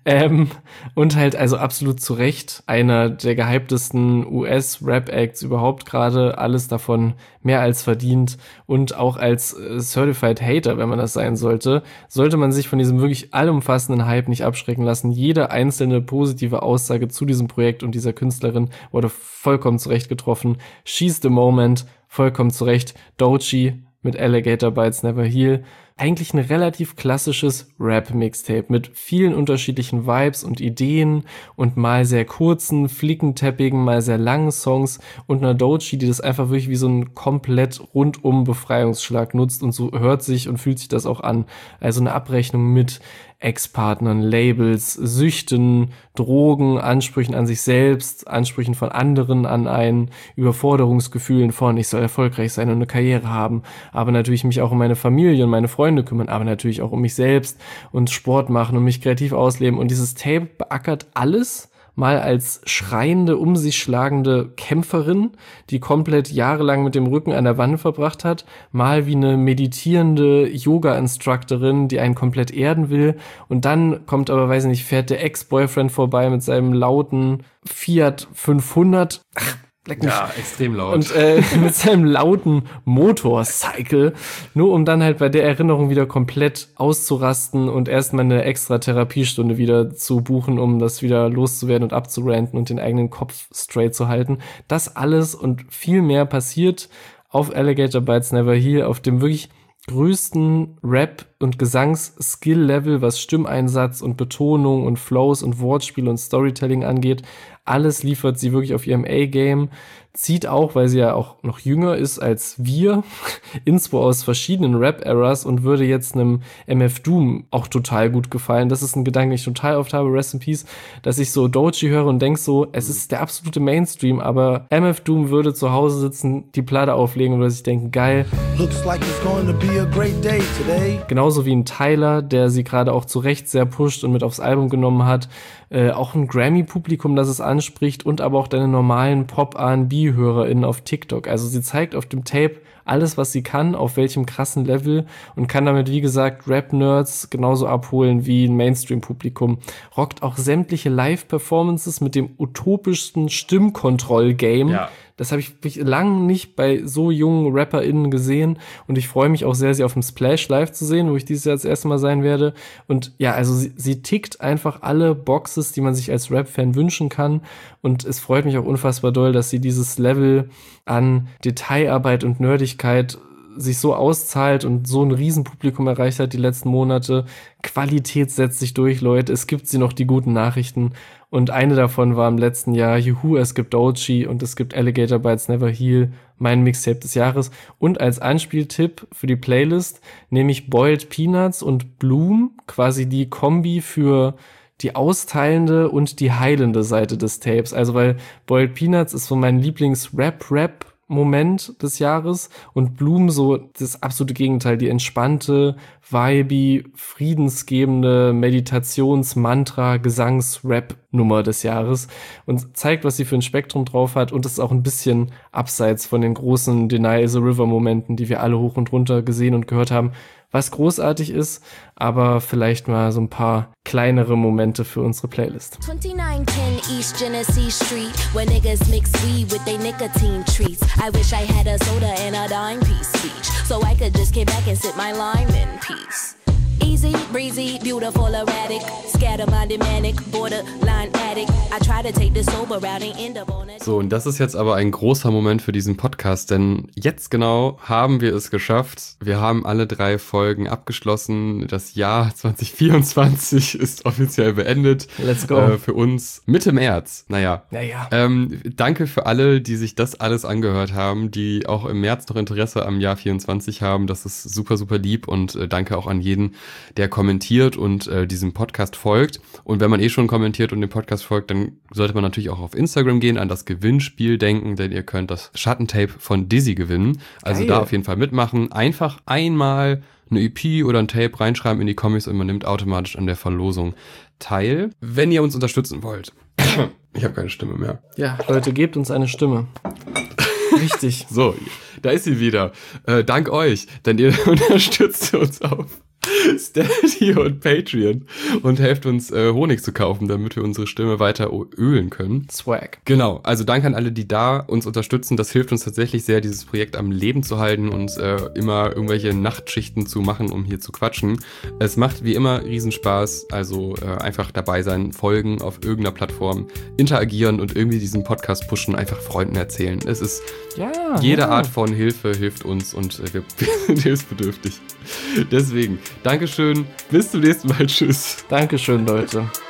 Und halt also absolut zu Recht einer der gehyptesten US-Rap-Acts überhaupt gerade, alles davon mehr als verdient und auch als Certified Hater, wenn man das sein sollte man sich von diesem wirklich allumfassenden Hype nicht abschrecken lassen. Jede einzelne positive Aussage zu diesem Projekt und dieser dieser Künstlerin wurde vollkommen zurecht getroffen. She's the Moment, vollkommen zurecht. Doechii mit Alligator Bites Never Heal. Eigentlich ein relativ klassisches Rap-Mixtape mit vielen unterschiedlichen Vibes und Ideen und mal sehr kurzen, flickenteppigen, mal sehr langen Songs und einer Doechii, die das einfach wirklich wie so einen komplett rundum Befreiungsschlag nutzt und so hört sich und fühlt sich das auch an. Also eine Abrechnung mit Ex-Partnern, Labels, Süchten, Drogen, Ansprüchen an sich selbst, Ansprüchen von anderen an einen, Überforderungsgefühlen von ich soll erfolgreich sein und eine Karriere haben, aber natürlich mich auch um meine Familie und meine Freunde kümmern, aber natürlich auch um mich selbst und Sport machen und mich kreativ ausleben. Und dieses Tape beackert alles, mal als schreiende, um sich schlagende Kämpferin, die komplett jahrelang mit dem Rücken an der Wand verbracht hat, mal wie eine meditierende Yoga-Instructorin, die einen komplett erden will, und dann kommt aber, weiß ich nicht, fährt der Ex-Boyfriend vorbei mit seinem lauten Fiat 500, ja, extrem laut. Und mit seinem lauten Motorcycle, nur um dann halt bei der Erinnerung wieder komplett auszurasten und erstmal eine extra Therapiestunde wieder zu buchen, um das wieder loszuwerden und abzuranten und den eigenen Kopf straight zu halten. Das alles und viel mehr passiert auf Alligator Bites Never Heal, auf dem wirklich größten Rap- und Gesangs-Skill-Level, was Stimmeinsatz und Betonung und Flows und Wortspiel und Storytelling angeht. Alles liefert sie wirklich auf ihrem A-Game, zieht auch, weil sie ja auch noch jünger ist als wir, Inspo aus verschiedenen Rap-Eras und würde jetzt einem MF Doom auch total gut gefallen. Das ist ein Gedanke, den ich total oft habe, Rest in Peace, dass ich so Doechii höre und denk so, es ist der absolute Mainstream, aber MF Doom würde zu Hause sitzen, die Platte auflegen und würde sich denken, geil. Looks like it's going to be a great day today. Genauso wie ein Tyler, der sie gerade auch zu Recht sehr pusht und mit aufs Album genommen hat. Auch ein Grammy-Publikum, das es anspricht, und aber auch deine normalen Pop-R&B-HörerInnen auf TikTok. Also sie zeigt auf dem Tape alles, was sie kann, auf welchem krassen Level, und kann damit, wie gesagt, Rap-Nerds genauso abholen wie ein Mainstream-Publikum. Rockt auch sämtliche Live-Performances mit dem utopischsten Stimmkontroll-Game. Ja. Das habe ich lang nicht bei so jungen RapperInnen gesehen, und ich freue mich auch sehr, sie auf dem Splash live zu sehen, wo ich dieses Jahr das erste Mal sein werde. Und ja, also sie tickt einfach alle Boxes, die man sich als Rap-Fan wünschen kann, und es freut mich auch unfassbar doll, dass sie dieses Level an Detailarbeit und Nerdigkeit sich so auszahlt und so ein Riesenpublikum erreicht hat die letzten Monate. Qualität setzt sich durch, Leute. Es gibt sie noch, die guten Nachrichten. Und eine davon war im letzten Jahr, juhu, es gibt Doechii und es gibt Alligator Bites Never Heal, mein Mixtape des Jahres. Und als Anspieltipp für die Playlist nehme ich Boiled Peanuts und Bloom, quasi die Kombi für die austeilende und die heilende Seite des Tapes. Also weil Boiled Peanuts ist so mein Lieblings-Rap-Moment des Jahres und Bloom so das absolute Gegenteil, die entspannte, vibey, friedensgebende Meditations-Mantra, Gesangs-Rap-Nummer des Jahres, und zeigt, was sie für ein Spektrum drauf hat, und es ist auch ein bisschen abseits von den großen Deny the River-Momenten, die wir alle hoch und runter gesehen und gehört haben, was großartig ist, aber vielleicht mal so ein paar kleinere Momente für unsere Playlist. 2910 East Genesee Street, where niggas mix weed with their nicotine treats. I wish I had a soda and a dime piece speech, so I could just get back and sip my lime in peace. Easy, breezy, beautiful, erratic, scatter-minded, manic, borderline addict. I try to take the sober route and end up on it. So, und das ist jetzt aber ein großer Moment für diesen Podcast, denn jetzt genau haben wir es geschafft. Wir haben alle 3 Folgen abgeschlossen. Das Jahr 2024 ist offiziell beendet. Let's go. Für uns Mitte März. Naja. Danke für alle, die sich das alles angehört haben, die auch im März noch Interesse am Jahr 24 haben. Das ist super, super lieb, und danke auch an jeden, der kommentiert und diesem Podcast folgt. Und wenn man schon kommentiert und dem Podcast folgt, dann sollte man natürlich auch auf Instagram gehen, an das Gewinnspiel denken, denn ihr könnt das Schattentape von Dizzy gewinnen. Also geil. Da auf jeden Fall mitmachen. Einfach einmal eine EP oder ein Tape reinschreiben in die Comics und man nimmt automatisch an der Verlosung teil. Wenn ihr uns unterstützen wollt. Ich habe keine Stimme mehr. Ja, Leute, gebt uns eine Stimme. Richtig. So, da ist sie wieder. Dank euch, denn ihr unterstützt uns auf Steady und Patreon und helft uns Honig zu kaufen, damit wir unsere Stimme weiter ölen können. Swag. Genau, also danke an alle, die da uns unterstützen. Das hilft uns tatsächlich sehr, dieses Projekt am Leben zu halten und immer irgendwelche Nachtschichten zu machen, um hier zu quatschen. Es macht wie immer Riesenspaß, also einfach dabei sein, folgen auf irgendeiner Plattform, interagieren und irgendwie diesen Podcast pushen, einfach Freunden erzählen. Es ist jede Art von Hilfe hilft uns und wir sind hilfsbedürftig. Deswegen, Dankeschön, bis zum nächsten Mal, tschüss. Dankeschön, Leute.